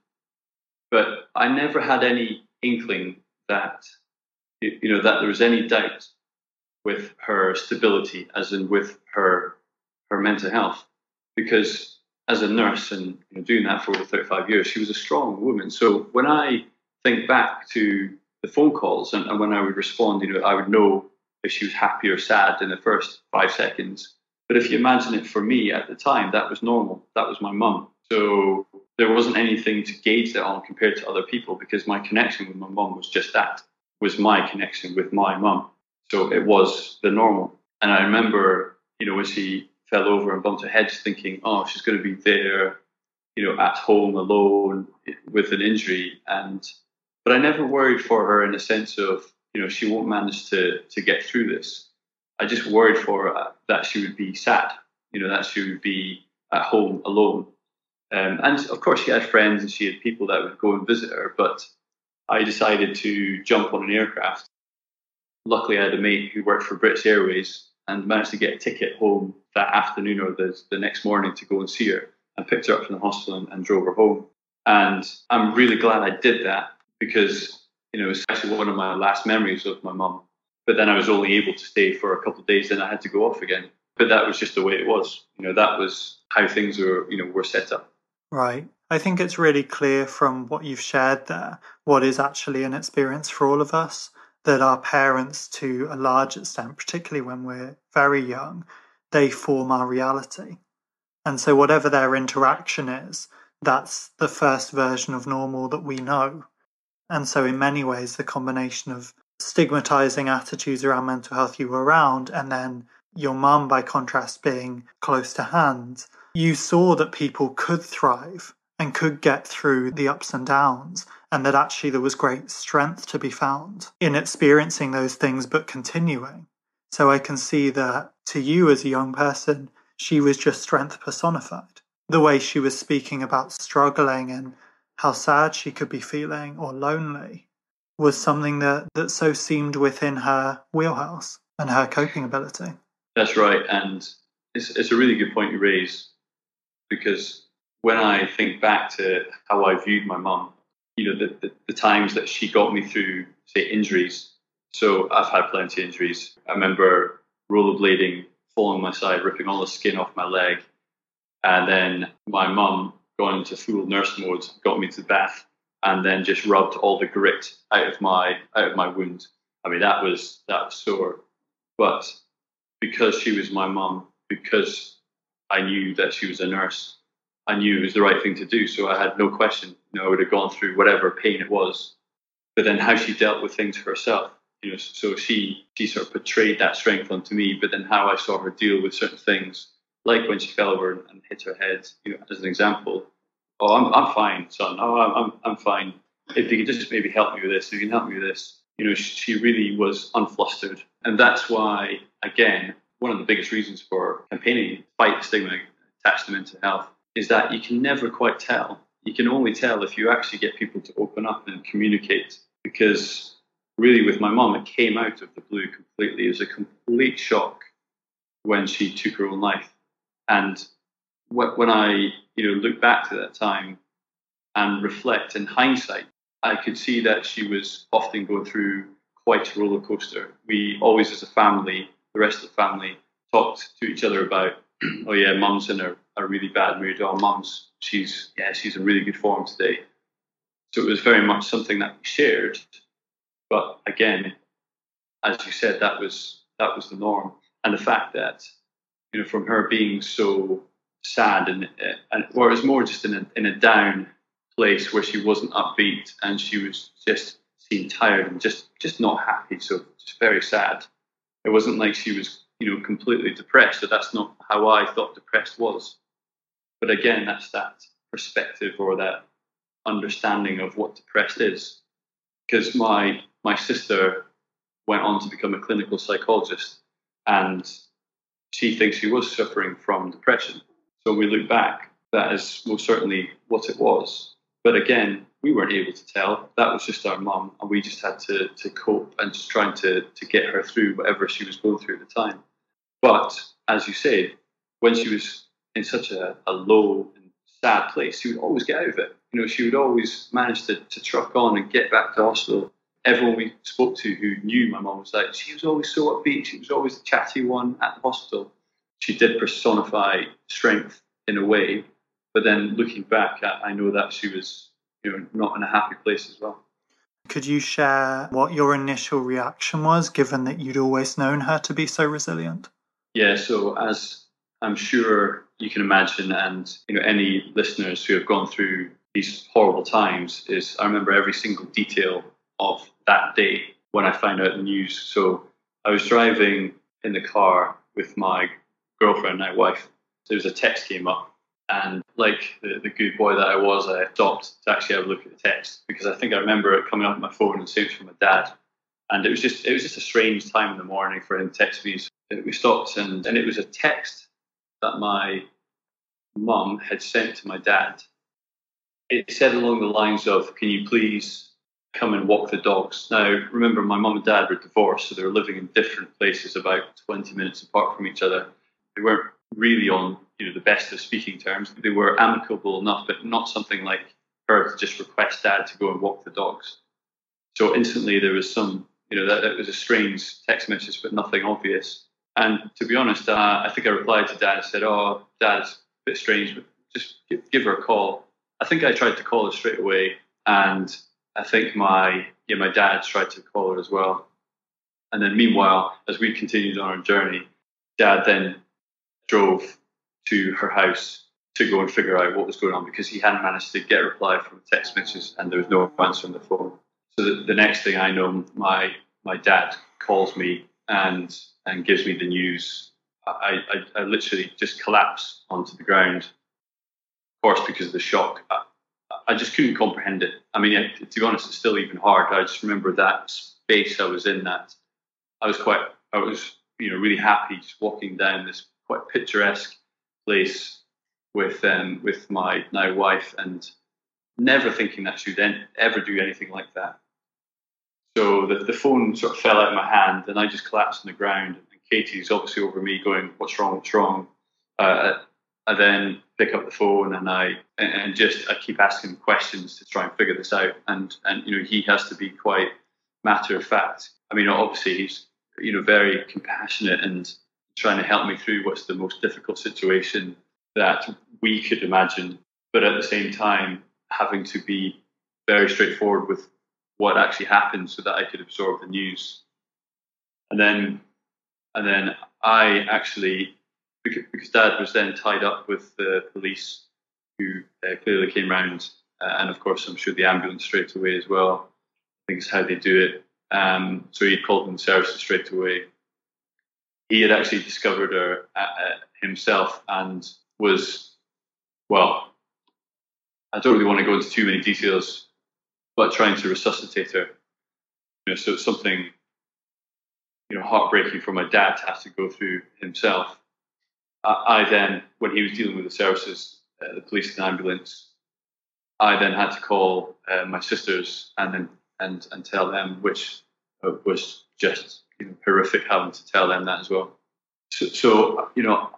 But I never had any inkling that that there was any doubt with her stability, as in with her mental health, because as a nurse and doing that for over 35 years, she was a strong woman. So when I think back to the phone calls and when I would respond, I would know if she was happy or sad in the first 5 seconds. But if you imagine it, for me at the time, that was normal. That was my mum. So there wasn't anything to gauge that on compared to other people, because my connection with my mum was just that, was my connection with my mum. So it was the normal. And I remember, when she fell over and bumped her head, thinking, oh, she's going to be there, at home alone with an injury. But I never worried for her in the sense of, she won't manage to get through this. I just worried for her that she would be sad, that she would be at home alone. And of course, she had friends and she had people that would go and visit her. But I decided to jump on an aircraft. Luckily, I had a mate who worked for British Airways and managed to get a ticket home that afternoon or the next morning to go and see her, and picked her up from the hospital and drove her home. And I'm really glad I did that, because it was actually one of my last memories of my mum. But then I was only able to stay for a couple of days, then I had to go off again. But that was just the way it was. That was how things were set up. Right. I think it's really clear from what you've shared there what is actually an experience for all of us, that our parents, to a large extent, particularly when we're very young, they form our reality. And so whatever their interaction is, that's the first version of normal that we know. And so in many ways, the combination of stigmatizing attitudes around mental health you were around, and then your mum, by contrast, being close to hand, you saw that people could thrive and could get through the ups and downs, and that actually there was great strength to be found in experiencing those things but continuing. So I can see that to you as a young person, she was just strength personified. The way she was speaking about struggling and how sad she could be feeling or lonely was something that so seemed within her wheelhouse and her coping ability. That's right. And it's a really good point you raise, because when I think back to how I viewed my mum, the times that she got me through, say, injuries. So I've had plenty of injuries. I remember rollerblading, falling on my side, ripping all the skin off my leg. And then my mum, going into full nurse mode, got me to the bath and then just rubbed all the grit out of my wound. I mean, that was sore. But because she was my mum, because I knew that she was a nurse, I knew it was the right thing to do. So I had no question. I would have gone through whatever pain it was. But then how she dealt with things herself, so she sort of portrayed that strength onto me. But then how I saw her deal with certain things, like when she fell over and hit her head, as an example. Oh, I'm fine, son. Oh, I'm fine. If you could just maybe help me with this, if you can help me with this. She really was unflustered. And that's why, again, one of the biggest reasons for campaigning to fight stigma attached to mental health is that you can never quite tell. You can only tell if you actually get people to open up and communicate. Because really with my mum, it came out of the blue completely. It was a complete shock when she took her own life. And when I look back to that time and reflect in hindsight, I could see that she was often going through quite a roller coaster. We always, as a family, the rest of the family, talked to each other about, oh yeah, mum's in a really bad mood. Oh, mum's she's in really good form today. So it was very much something that we shared. But again, as you said, that was the norm. And the fact that, from her being so sad and or it was more just in a down place where she wasn't upbeat and she was just seemed tired and just not happy, so just very sad. It wasn't like she was completely depressed. So that's not how I thought depressed was. But again, that's that perspective or that understanding of what depressed is. Because my sister went on to become a clinical psychologist, and she thinks she was suffering from depression. So when we look back, that is most certainly what it was. But again, we weren't able to tell. That was just our mum, and we just had to cope and just trying to get her through whatever she was going through at the time. But as you said, when she was in such a low and sad place, she would always get out of it. She would always manage to truck on and get back to hospital. Everyone we spoke to who knew my mum was like, she was always so upbeat. She was always the chatty one at the hospital. She did personify strength in a way, but then looking back, I know that she was, not in a happy place as well. Could you share what your initial reaction was, given that you'd always known her to be so resilient? Yeah, so as I'm sure you can imagine, and any listeners who have gone through these horrible times, is I remember every single detail of that day when I found out the news. So I was driving in the car with my girlfriend, now wife. There was a text came up, and like the good boy that I was, I stopped to actually have a look at the text, because I think I remember it coming up on my phone and saying it was from my dad. And it was just a strange time in the morning for him to text me. So we stopped, and it was a text that my mum had sent to my dad. It said along the lines of, "Can you please come and walk the dogs?" Now, remember, my mum and dad were divorced, so they were living in different places about 20 minutes apart from each other. They weren't really on the best of speaking terms. They were amicable enough, but not something like her to just request dad to go and walk the dogs. So instantly there was some, that it was a strange text message, but nothing obvious. And to be honest, I think I replied to dad and said, "Oh, dad's a bit strange, but just give her a call." I think I tried to call her straight away, and I think my dad tried to call her as well. And then meanwhile, as we continued on our journey, dad then drove to her house to go and figure out what was going on, because he hadn't managed to get a reply from text messages and there was no answer on the phone. So the next thing I know, my dad calls me and gives me the news. I literally just collapsed onto the ground, of course, because of the shock. I just couldn't comprehend it. I mean, to be honest, it's still even hard. I just remember that space I was in. That I was really happy just walking down this quite picturesque place with my now wife, and never thinking that she would then ever do anything like that. So the phone sort of fell out of my hand, and I just collapsed on the ground. And Katie's obviously over me, going, "What's wrong? What's wrong?" I then pick up the phone and I keep asking him questions to try and figure this out. And he has to be quite matter of fact. I mean, obviously he's very compassionate and trying to help me through what's the most difficult situation that we could imagine, but at the same time having to be very straightforward with what actually happened so that I could absorb the news. And then I actually, because Dad was then tied up with the police, who clearly came round, and of course I'm sure the ambulance straight away as well. I think it's how they do it. So he called in the services straight away. He had actually discovered her himself and was, well, I don't really want to go into too many details, but trying to resuscitate her. So it's something heartbreaking for my dad to have to go through himself. I then, when he was dealing with the services, the police and ambulance, I then had to call my sisters and tell them, which was just horrific having to tell them that as well. So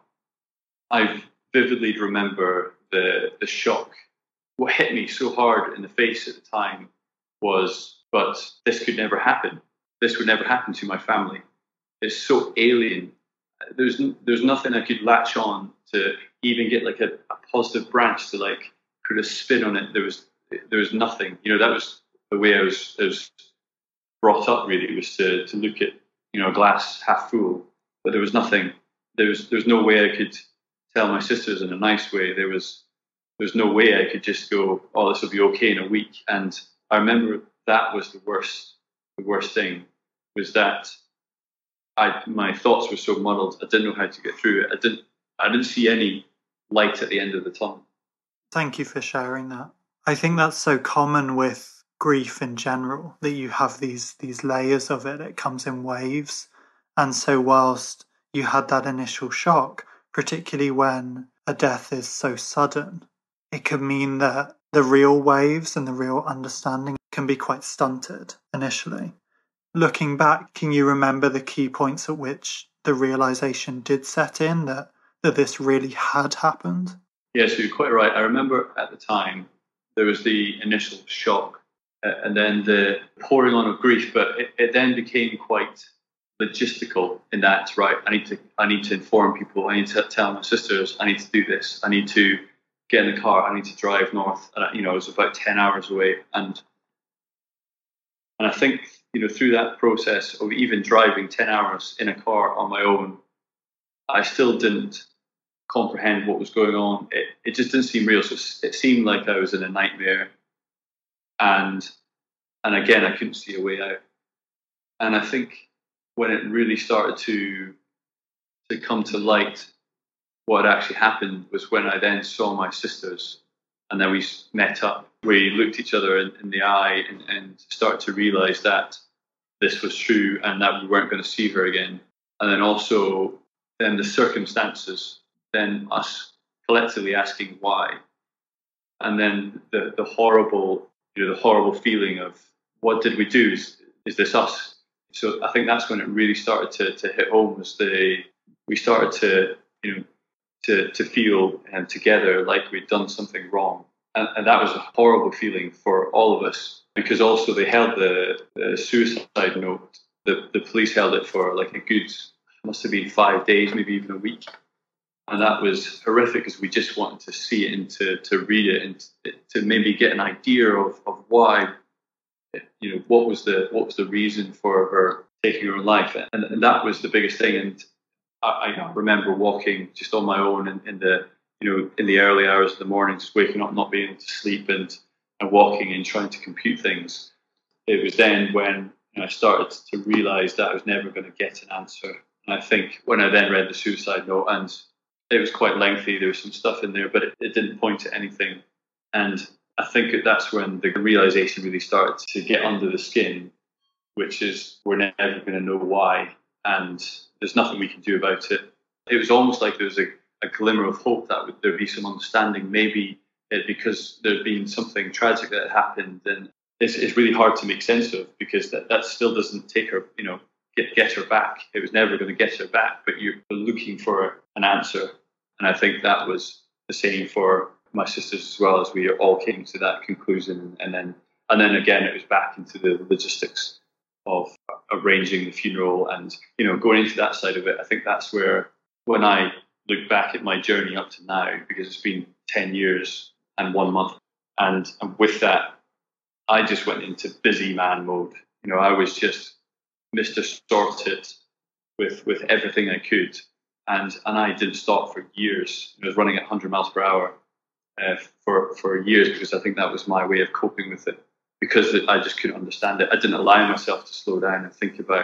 I vividly remember the shock. What hit me so hard in the face at the time was, but this could never happen. This would never happen to my family. It's so alien. There's nothing I could latch on to even get like a positive branch to like put a spin on it. There was nothing. That was the way I was brought up. Really, was to look at a glass half full, but there was nothing. There's no way I could tell my sisters in a nice way. There's no way I could just go, oh, this will be okay in a week. And I remember that was the worst thing, was that my thoughts were so muddled. I didn't know how to get through it. I didn't see any light at the end of the tunnel. Thank you for sharing that. I think that's so common with grief in general, that you have these layers of it. It comes in waves. And so whilst you had that initial shock, particularly when a death is so sudden, it could mean that the real waves and the real understanding can be quite stunted initially. Looking back, can you remember the key points at which the realization did set in that this really had happened? Yes, you're quite right. I remember at the time there was the initial shock and then the pouring on of grief, but it then became quite logistical in that, right, I need to inform people, I need to tell my sisters, I need to do this, I need to get in the car, I need to drive north. And it was about 10 hours away, and I think through that process of even driving 10 hours in a car on my own, I still didn't comprehend what was going on. It just didn't seem real. So it seemed like I was in a nightmare, and again I couldn't see a way out. And I think when it really started to come to light what actually happened was when I then saw my sisters, and then we met up. We looked each other in the eye and started to realise that this was true and that we weren't going to see her again. And then also then the circumstances, then us collectively asking why. And then the horrible feeling of, what did we do? Is this us? So I think that's when it really started to hit home, was we started to feel together like we'd done something wrong. And that was a horrible feeling for all of us, because also they held the suicide note. The police held it for like a good, must have been 5 days, maybe even a week. And that was horrific, because we just wanted to see it and to read it and to maybe get an idea of why, what was the reason for her taking her own life. And that was the biggest thing. And I remember walking just on my own in the in the early hours of the morning, just waking up, not being able to sleep, and walking and trying to compute things. It was then when I started to realise that I was never going to get an answer. And I think when I then read the suicide note, and it was quite lengthy, there was some stuff in there, but it didn't point to anything. And I think that's when the realisation really started to get under the skin, which is we're never going to know why, and there's nothing we can do about it. It was almost like there was a glimmer of hope that there'd be some understanding, maybe because there'd been something tragic that had happened, and it's really hard to make sense of, because that still doesn't take her, get her back. It was never going to get her back, but you're looking for an answer. And I think that was the same for my sisters as well, as we all came to that conclusion. And then again, it was back into the logistics of arranging the funeral and, going into that side of it. I think that's where, when I look back at my journey up to now, because it's been 10 years and 1 month, and with that, I just went into busy man mode. I was just Mr. Sorted with everything I could. And I didn't stop for years. I was running at 100 miles per hour for years, because I think that was my way of coping with it, because I just couldn't understand it. I didn't allow myself to slow down and think about,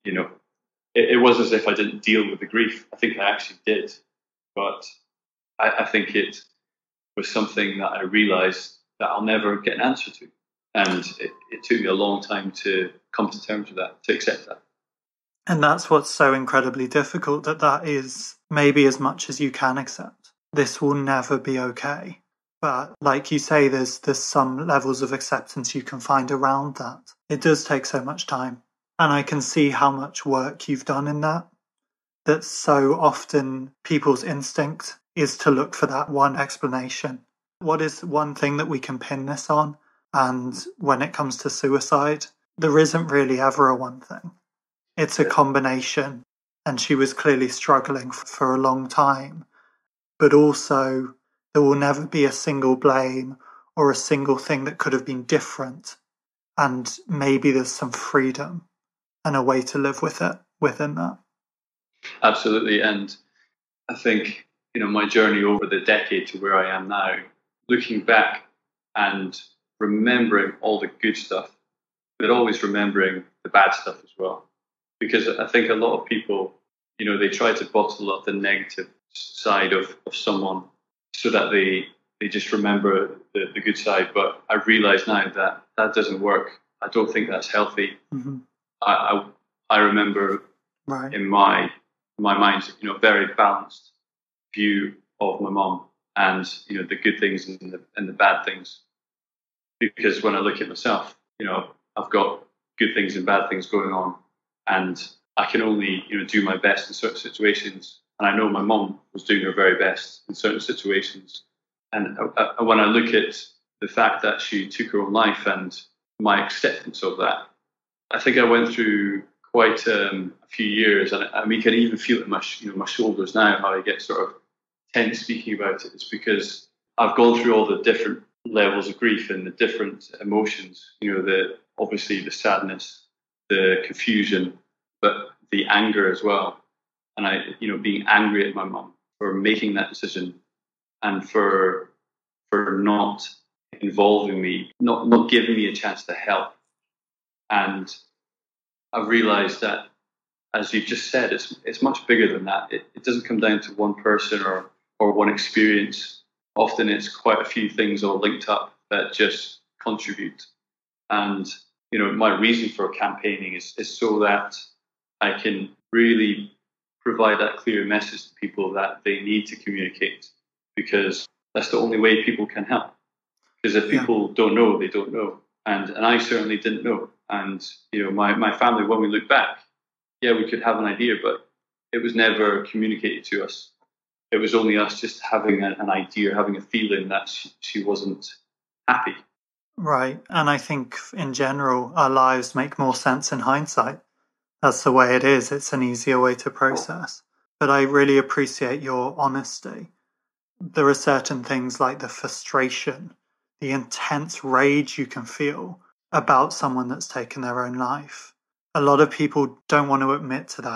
it was as if I didn't deal with the grief. I think I actually did. But I think it was something that I realised that I'll never get an answer to. And it took me a long time to come to terms with that, to accept that. And that's what's so incredibly difficult, that is maybe as much as you can accept. This will never be okay. But like you say, there's some levels of acceptance you can find around that. It does take so much time. And I can see how much work you've done in that. That so often people's instinct is to look for that one explanation. What is one thing that we can pin this on? And when it comes to suicide, there isn't really ever a one thing. It's a combination, and she was clearly struggling for a long time. But also, there will never be a single blame or a single thing that could have been different. And maybe there's some freedom and a way to live with it within that. Absolutely. And I think, my journey over the decade to where I am now, looking back and remembering all the good stuff, but always remembering the bad stuff as well. Because I think a lot of people, they try to bottle up the negative side of someone so that they just remember the good side. But I realise now that doesn't work. I don't think that's healthy. Mm-hmm. I remember in my mind, very balanced view of my mum, and the good things and the bad things. Because when I look at myself, I've got good things and bad things going on, and I can only do my best in certain situations. And I know my mum was doing her very best in certain situations. And when I look at the fact that she took her own life and my acceptance of that, I think I went through quite a few years, and I can even feel it in my shoulders now, how I get sort of tense speaking about it. It's because I've gone through all the different levels of grief and the different emotions. Obviously the sadness, the confusion, but the anger as well. And I, being angry at my mum for making that decision, and for not involving me, not giving me a chance to help. And I've realised that, as you've just said, it's much bigger than that. It doesn't come down to one person or one experience. Often it's quite a few things all linked up that just contribute. And my reason for campaigning is so that I can really provide that clear message to people that they need to communicate, because that's the only way people can help. Because if people don't know, they don't know. And I certainly didn't know. And, my family, when we look back, we could have an idea, but it was never communicated to us. It was only us just having an idea, having a feeling that she wasn't happy. Right. And I think in general, our lives make more sense in hindsight. That's the way it is. It's an easier way to process. But I really appreciate your honesty. There are certain things like the frustration, the intense rage you can feel about someone that's taken their own life. A lot of people don't want to admit to that.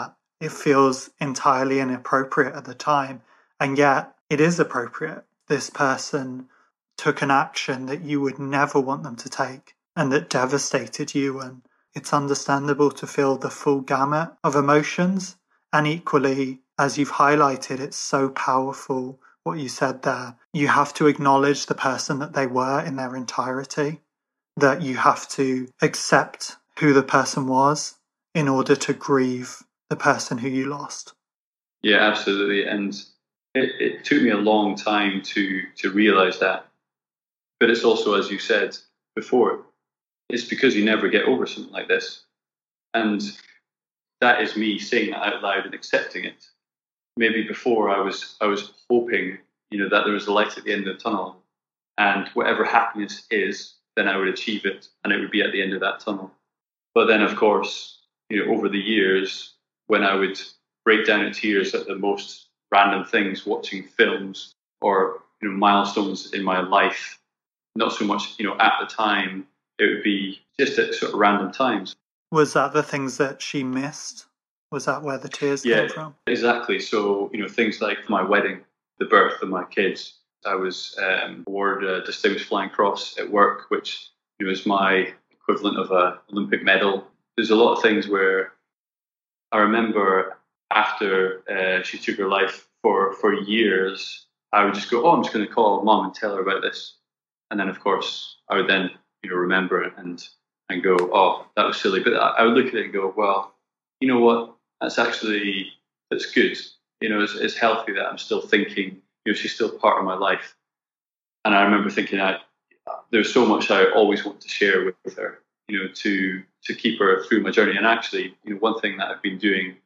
it feels entirely inappropriate at the time. And yet it is appropriate. This person took an action that you would never want them to take and that devastated you. And it's understandable to feel the full gamut of emotions. And equally, as you've highlighted, it's so powerful what you said there. You have to acknowledge the person that they were in their entirety, that you have to accept who the person was in order to grieve the person who you lost. Yeah, absolutely. And it took me a long time to realise that. But it's also, as you said before, it's because you never get over something like this. And that is me saying that out loud and accepting it. Maybe before I was hoping, that there was a light at the end of the tunnel, and whatever happiness is, then I would achieve it, and it would be at the end of that tunnel. But then, of course, over the years, when I would break down in tears at the most random things, watching films or milestones in my life, not so much at the time, it would be just at sort of random times. Was that the things that she missed? Was that where the tears came from? Exactly. So, things like my wedding, the birth of my kids. I was awarded a Distinguished Flying Cross at work, which is my equivalent of an Olympic medal. There's a lot of things where I remember after she took her life for years, I would just go, I'm just going to call mom and tell her about this. And then, of course, I would then remember it and go, oh, that was silly. But I would look at it and go, well, you know what? That's good. It's healthy that I'm still thinking, she's still part of my life. And I remember thinking there's so much I always want to share with her, to keep her through my journey. And actually, one thing that I've been doing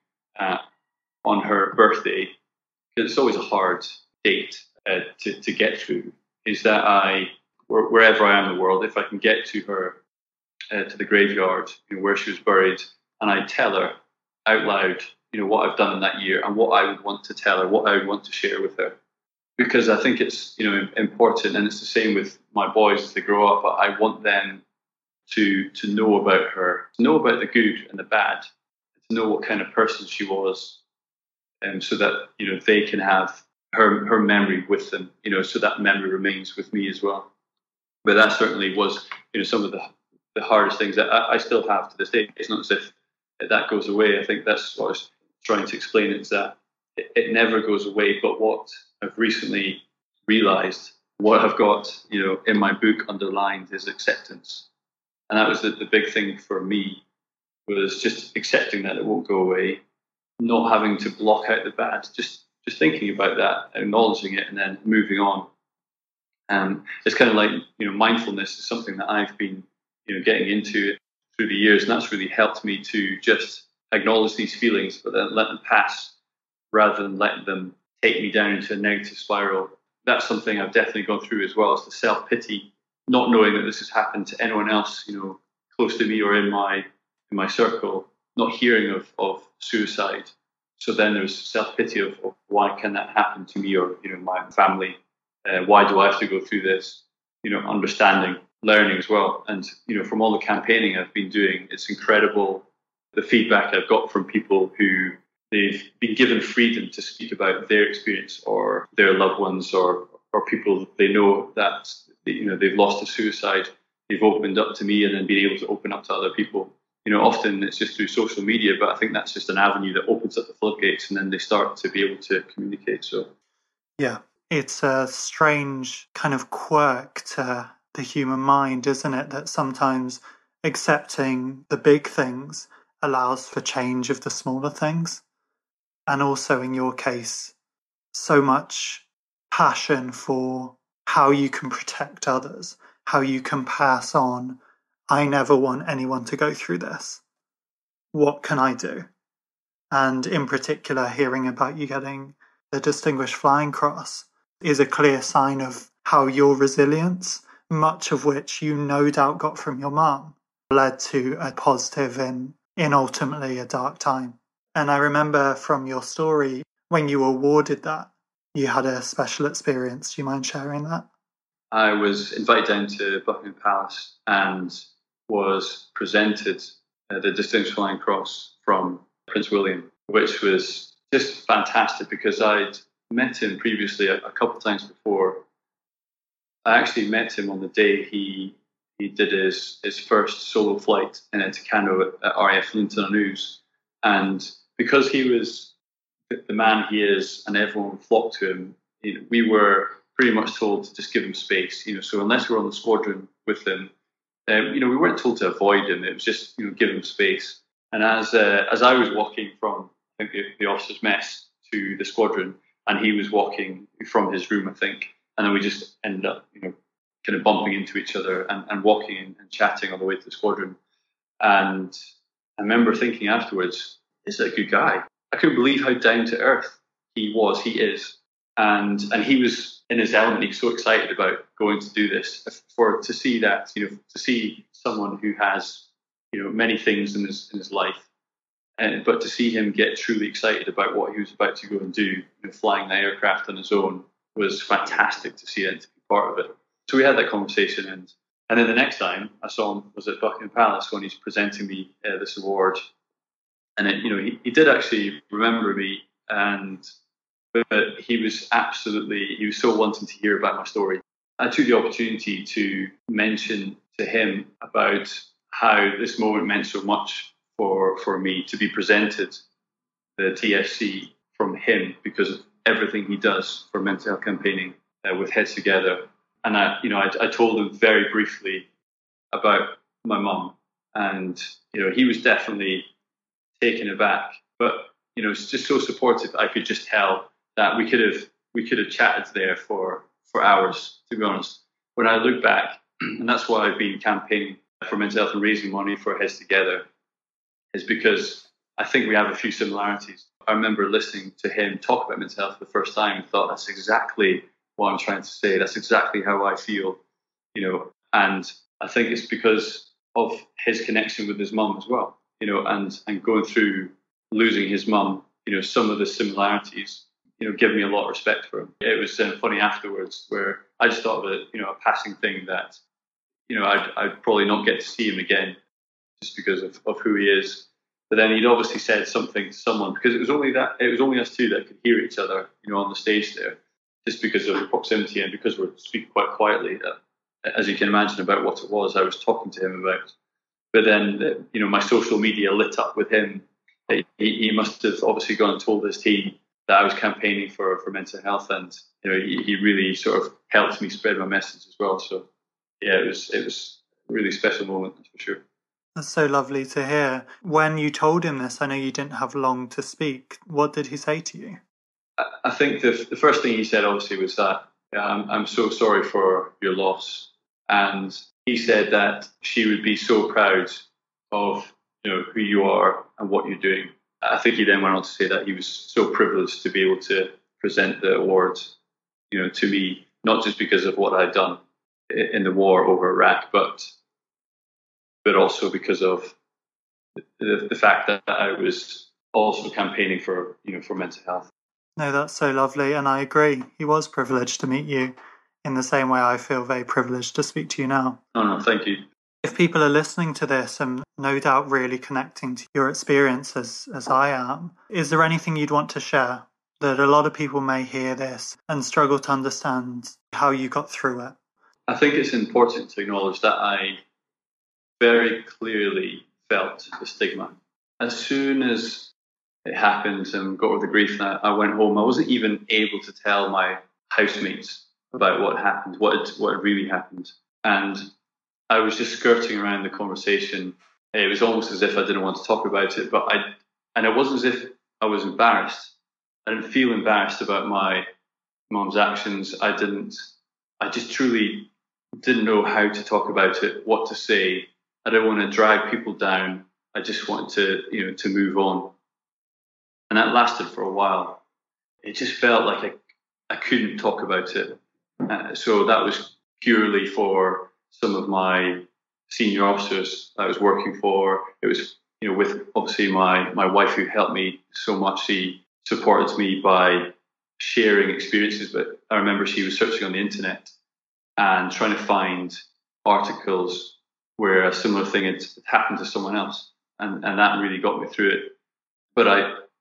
on her birthday, because it's always a hard date to get through, is that wherever I am in the world, if I can get to her, to the graveyard, where she was buried, and I tell her out loud, what I've done in that year and what I would want to tell her, what I would want to share with her. Because I think it's, important, and it's the same with my boys as they grow up. I want them to know about her, to know about the good and the bad, to know what kind of person she was, so that, they can have her memory with them, so that memory remains with me as well. But that certainly was, some of the hardest things that I still have to this day. It's not as if that goes away. I think that's what I was trying to explain, is that it never goes away. But what I've recently realised, what I've got, in my book underlined, is acceptance. And that was the big thing for me, was just accepting that it won't go away, not having to block out the bad, just thinking about that, acknowledging it, and then moving on. It's kind of like, mindfulness is something that I've been, getting into through the years, and that's really helped me to just acknowledge these feelings, but then let them pass rather than letting them take me down into a negative spiral. That's something I've definitely gone through as well, is the self-pity, not knowing that this has happened to anyone else, close to me or in my circle, not hearing of suicide. So then there's self-pity of why can that happen to me or, my family? Why do I have to go through this? Understanding, learning as well. And, from all the campaigning I've been doing, it's incredible the feedback I've got from people who they've been given freedom to speak about their experience or their loved ones or people they know that, they've lost to suicide. They've opened up to me and then been able to open up to other people. Often it's just through social media, but I think that's just an avenue that opens up the floodgates, and then they start to be able to communicate. So, yeah, it's a strange kind of quirk to the human mind, isn't it? That sometimes accepting the big things allows for change of the smaller things. And also in your case, so much passion for how you can protect others, how you can pass on, I never want anyone to go through this. What can I do? And in particular, hearing about you getting the Distinguished Flying Cross is a clear sign of how your resilience, much of which you no doubt got from your mum, led to a positive in ultimately a dark time. And I remember from your story, when you were awarded that, you had a special experience. Do you mind sharing that? I was invited down to Buckingham Palace and was presented the Distinguished Flying Cross from Prince William. which was just fantastic because I'd met him previously a couple of times before. I actually met him on the day he did his first solo flight in a Tucano at RAF Linton News. And because he was the man he is and everyone flocked to him, we were pretty much told to just give him space. So unless we were on the squadron with him, we weren't told to avoid him. It was just give him space. And as I was walking from I think the officers' mess to the squadron, and he was walking from his room, I think, and then we just ended up kind of bumping into each other and walking and chatting on the way to the squadron. And I remember thinking afterwards, this is a good guy. I couldn't believe how down to earth he is. And he was in his element. He was so excited about going to do this. To see that, to see someone who has, many things in his life, but to see him get truly excited about what he was about to go and do, flying the aircraft on his own, was fantastic to see and to be part of it. So we had that conversation, and then the next time I saw him was at Buckingham Palace when he's presenting me this award, and he did actually remember me, but he was so wanting to hear about my story. I took the opportunity to mention to him about how this moment meant so much for me to be presented the TFC from him because of everything he does for mental health campaigning with Heads Together. And I told him very briefly about my mum, and he was definitely taken aback, but it's just so supportive. I could just tell that we could have chatted there for hours, to be honest. When I look back, and that's why I've been campaigning for mental health and raising money for Heads Together, is because I think we have a few similarities. I remember listening to him talk about mental health for the first time and thought, that's exactly what I'm trying to say. That's exactly how I feel, and I think it's because of his connection with his mum as well, and going through losing his mum, some of the similarities, give me a lot of respect for him. It was funny afterwards where I just thought of it, a passing thing that, I'd probably not get to see him again just because of who he is. But then he'd obviously said something to someone, because it was only us two that could hear each other, on the stage there, just because of proximity and because we're speaking quite quietly, as you can imagine, about what it was I was talking to him about. But then, my social media lit up with him. He must have obviously gone and told his team that I was campaigning for mental health, and he really sort of helped me spread my message as well. So yeah, it was a really special moment, that's for sure. That's so lovely to hear. When you told him this, I know you didn't have long to speak. What did he say to you? I think the first thing he said obviously was that I'm so sorry for your loss, and he said that she would be so proud of who you are and what you're doing. I think he then went on to say that he was so privileged to be able to present the award, to me, not just because of what I'd done in the war over Iraq, but also because of the fact that I was also campaigning for mental health. No, that's so lovely, and I agree. He was privileged to meet you in the same way I feel very privileged to speak to you now. Oh, no, thank you. If people are listening to this and no doubt really connecting to your experience as I am, is there anything you'd want to share? That a lot of people may hear this and struggle to understand how you got through it. I think it's important to acknowledge that I very clearly felt the stigma. As soon as it happened and got over the grief, and I went home, I wasn't even able to tell my housemates about what happened, what had really happened. And I was just skirting around the conversation. It was almost as if I didn't want to talk about it, and it wasn't as if I was embarrassed. I didn't feel embarrassed about my mum's actions. I just truly didn't know how to talk about it, what to say. I didn't want to drag people down. I just wanted to move on. And that lasted for a while. It just felt like I couldn't talk about it. So that was purely for some of my senior officers I was working for. It was, with obviously my wife, who helped me so much. She supported me by sharing experiences, but I remember she was searching on the internet and trying to find articles where a similar thing had happened to someone else. And that really got me through it. But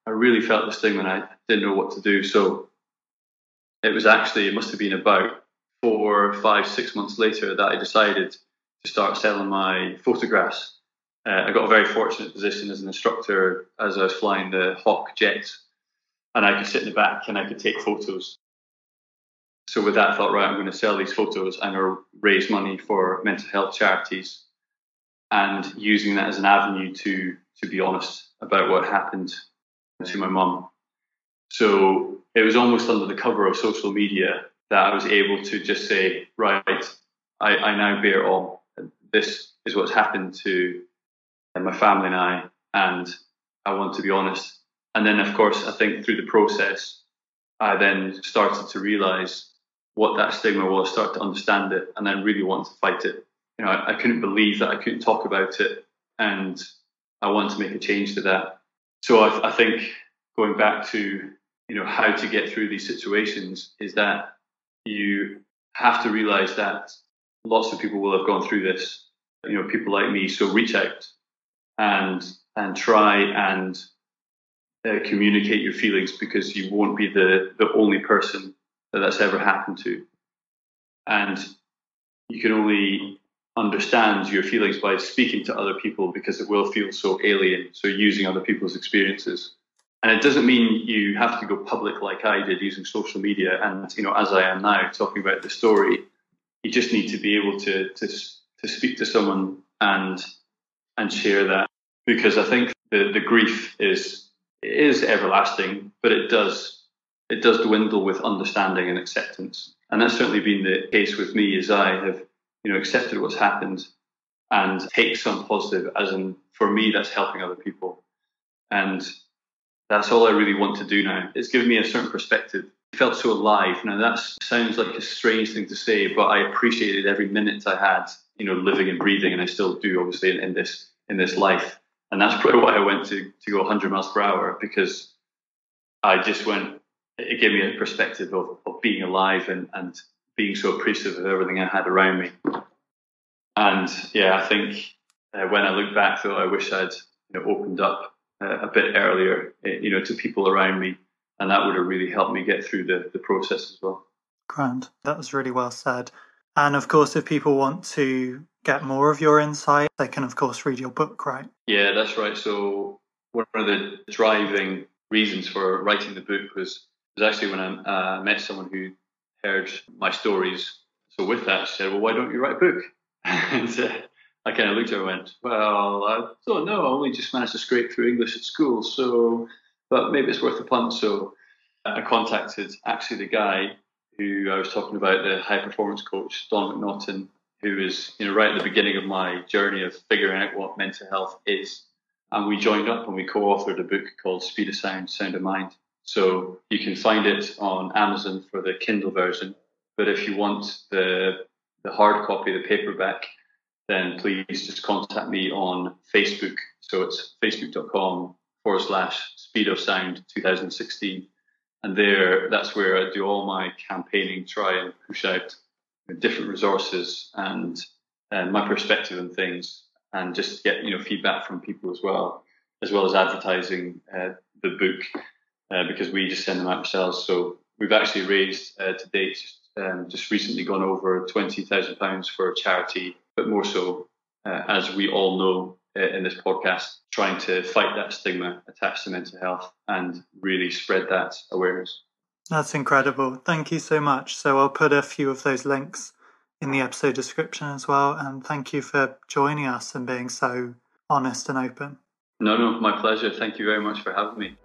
I really felt the stigma and I didn't know what to do. So it must have been about 4, 5, 6 months later that I decided to start selling my photographs. I got a very fortunate position as an instructor as I was flying the Hawk jets, and I could sit in the back and I could take photos. So with that, I thought, right, I'm going to sell these photos and raise money for mental health charities, and using that as an avenue to be honest about what happened to my mum. So it was almost under the cover of social media that I was able to just say, right, I now bear all. This is what's happened to my family and I want to be honest. And then, of course, I think through the process, I then started to realise what that stigma was, start to understand it, and then really want to fight it. You know, I couldn't believe that I couldn't talk about it, and I want to make a change to that. So I think going back to, you know, how to get through these situations is that you have to realise that lots of people will have gone through this, you know, people like me. So reach out and try and communicate your feelings, because you won't be the only person that's ever happened to. And you can only understand your feelings by speaking to other people, because it will feel so alien. So using other people's experiences. And it doesn't mean you have to go public like I did using social media and, you know, as I am now talking about the story. You just need to be able to speak to someone and share that, because I think the grief is everlasting, but it does dwindle with understanding and acceptance. And that's certainly been the case with me, as I have, you know, accepted what's happened and take some positive, as in, for me, that's helping other people. And that's all I really want to do now. It's given me a certain perspective. It felt so alive. Now that sounds like a strange thing to say, but I appreciated every minute I had, you know, living and breathing, and I still do, obviously, in this life. And that's probably why I went to go 100 miles per hour, because I just went. It gave me a perspective of being alive and being so appreciative of everything I had around me. And yeah, I think when I look back, though, I wish I'd, you know, opened up a bit earlier, you know, to people around me, and that would have really helped me get through the process as well. Grand. That was really well said. And of course, if people want to get more of your insight, they can, of course, read your book, right? Yeah, that's right. So one of the driving reasons for writing the book was actually when I met someone who heard my stories. So with that, she said, well, why don't you write a book? And I kind of looked at her and went, well, I don't know. I only just managed to scrape through English at school, but maybe it's worth a punt. So I contacted actually the guy who I was talking about, the high performance coach, Don McNaughton, who is, you know, right at the beginning of my journey of figuring out what mental health is. And we joined up and we co-authored a book called Speed of Sound, Sound of Mind. So you can find it on Amazon for the Kindle version. But if you want the hard copy, the paperback, then please just contact me on Facebook. So it's facebook.com/Speed of Sound 2016. And that's where I do all my campaigning, try and push out different resources and my perspective on things, and just get, you know, feedback from people as well as advertising the book, because we just send them out ourselves. So we've actually raised to date, just recently gone over £20,000 for a charity, but more so, as we all know in this podcast, trying to fight that stigma attached to mental health and really spread that awareness. That's incredible. Thank you so much. So I'll put a few of those links in the episode description as well. And thank you for joining us and being so honest and open. No, my pleasure. Thank you very much for having me.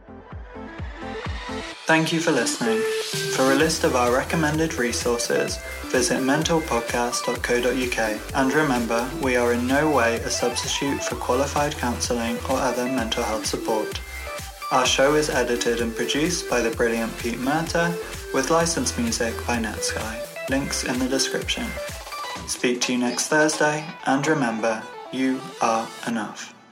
Thank you for listening. For a list of our recommended resources, visit mentalpodcast.co.uk. And remember, we are in no way a substitute for qualified counselling or other mental health support. Our show is edited and produced by the brilliant Pete Murta, with licensed music by Netsky. Links in the description. Speak to you next Thursday, and remember, you are enough.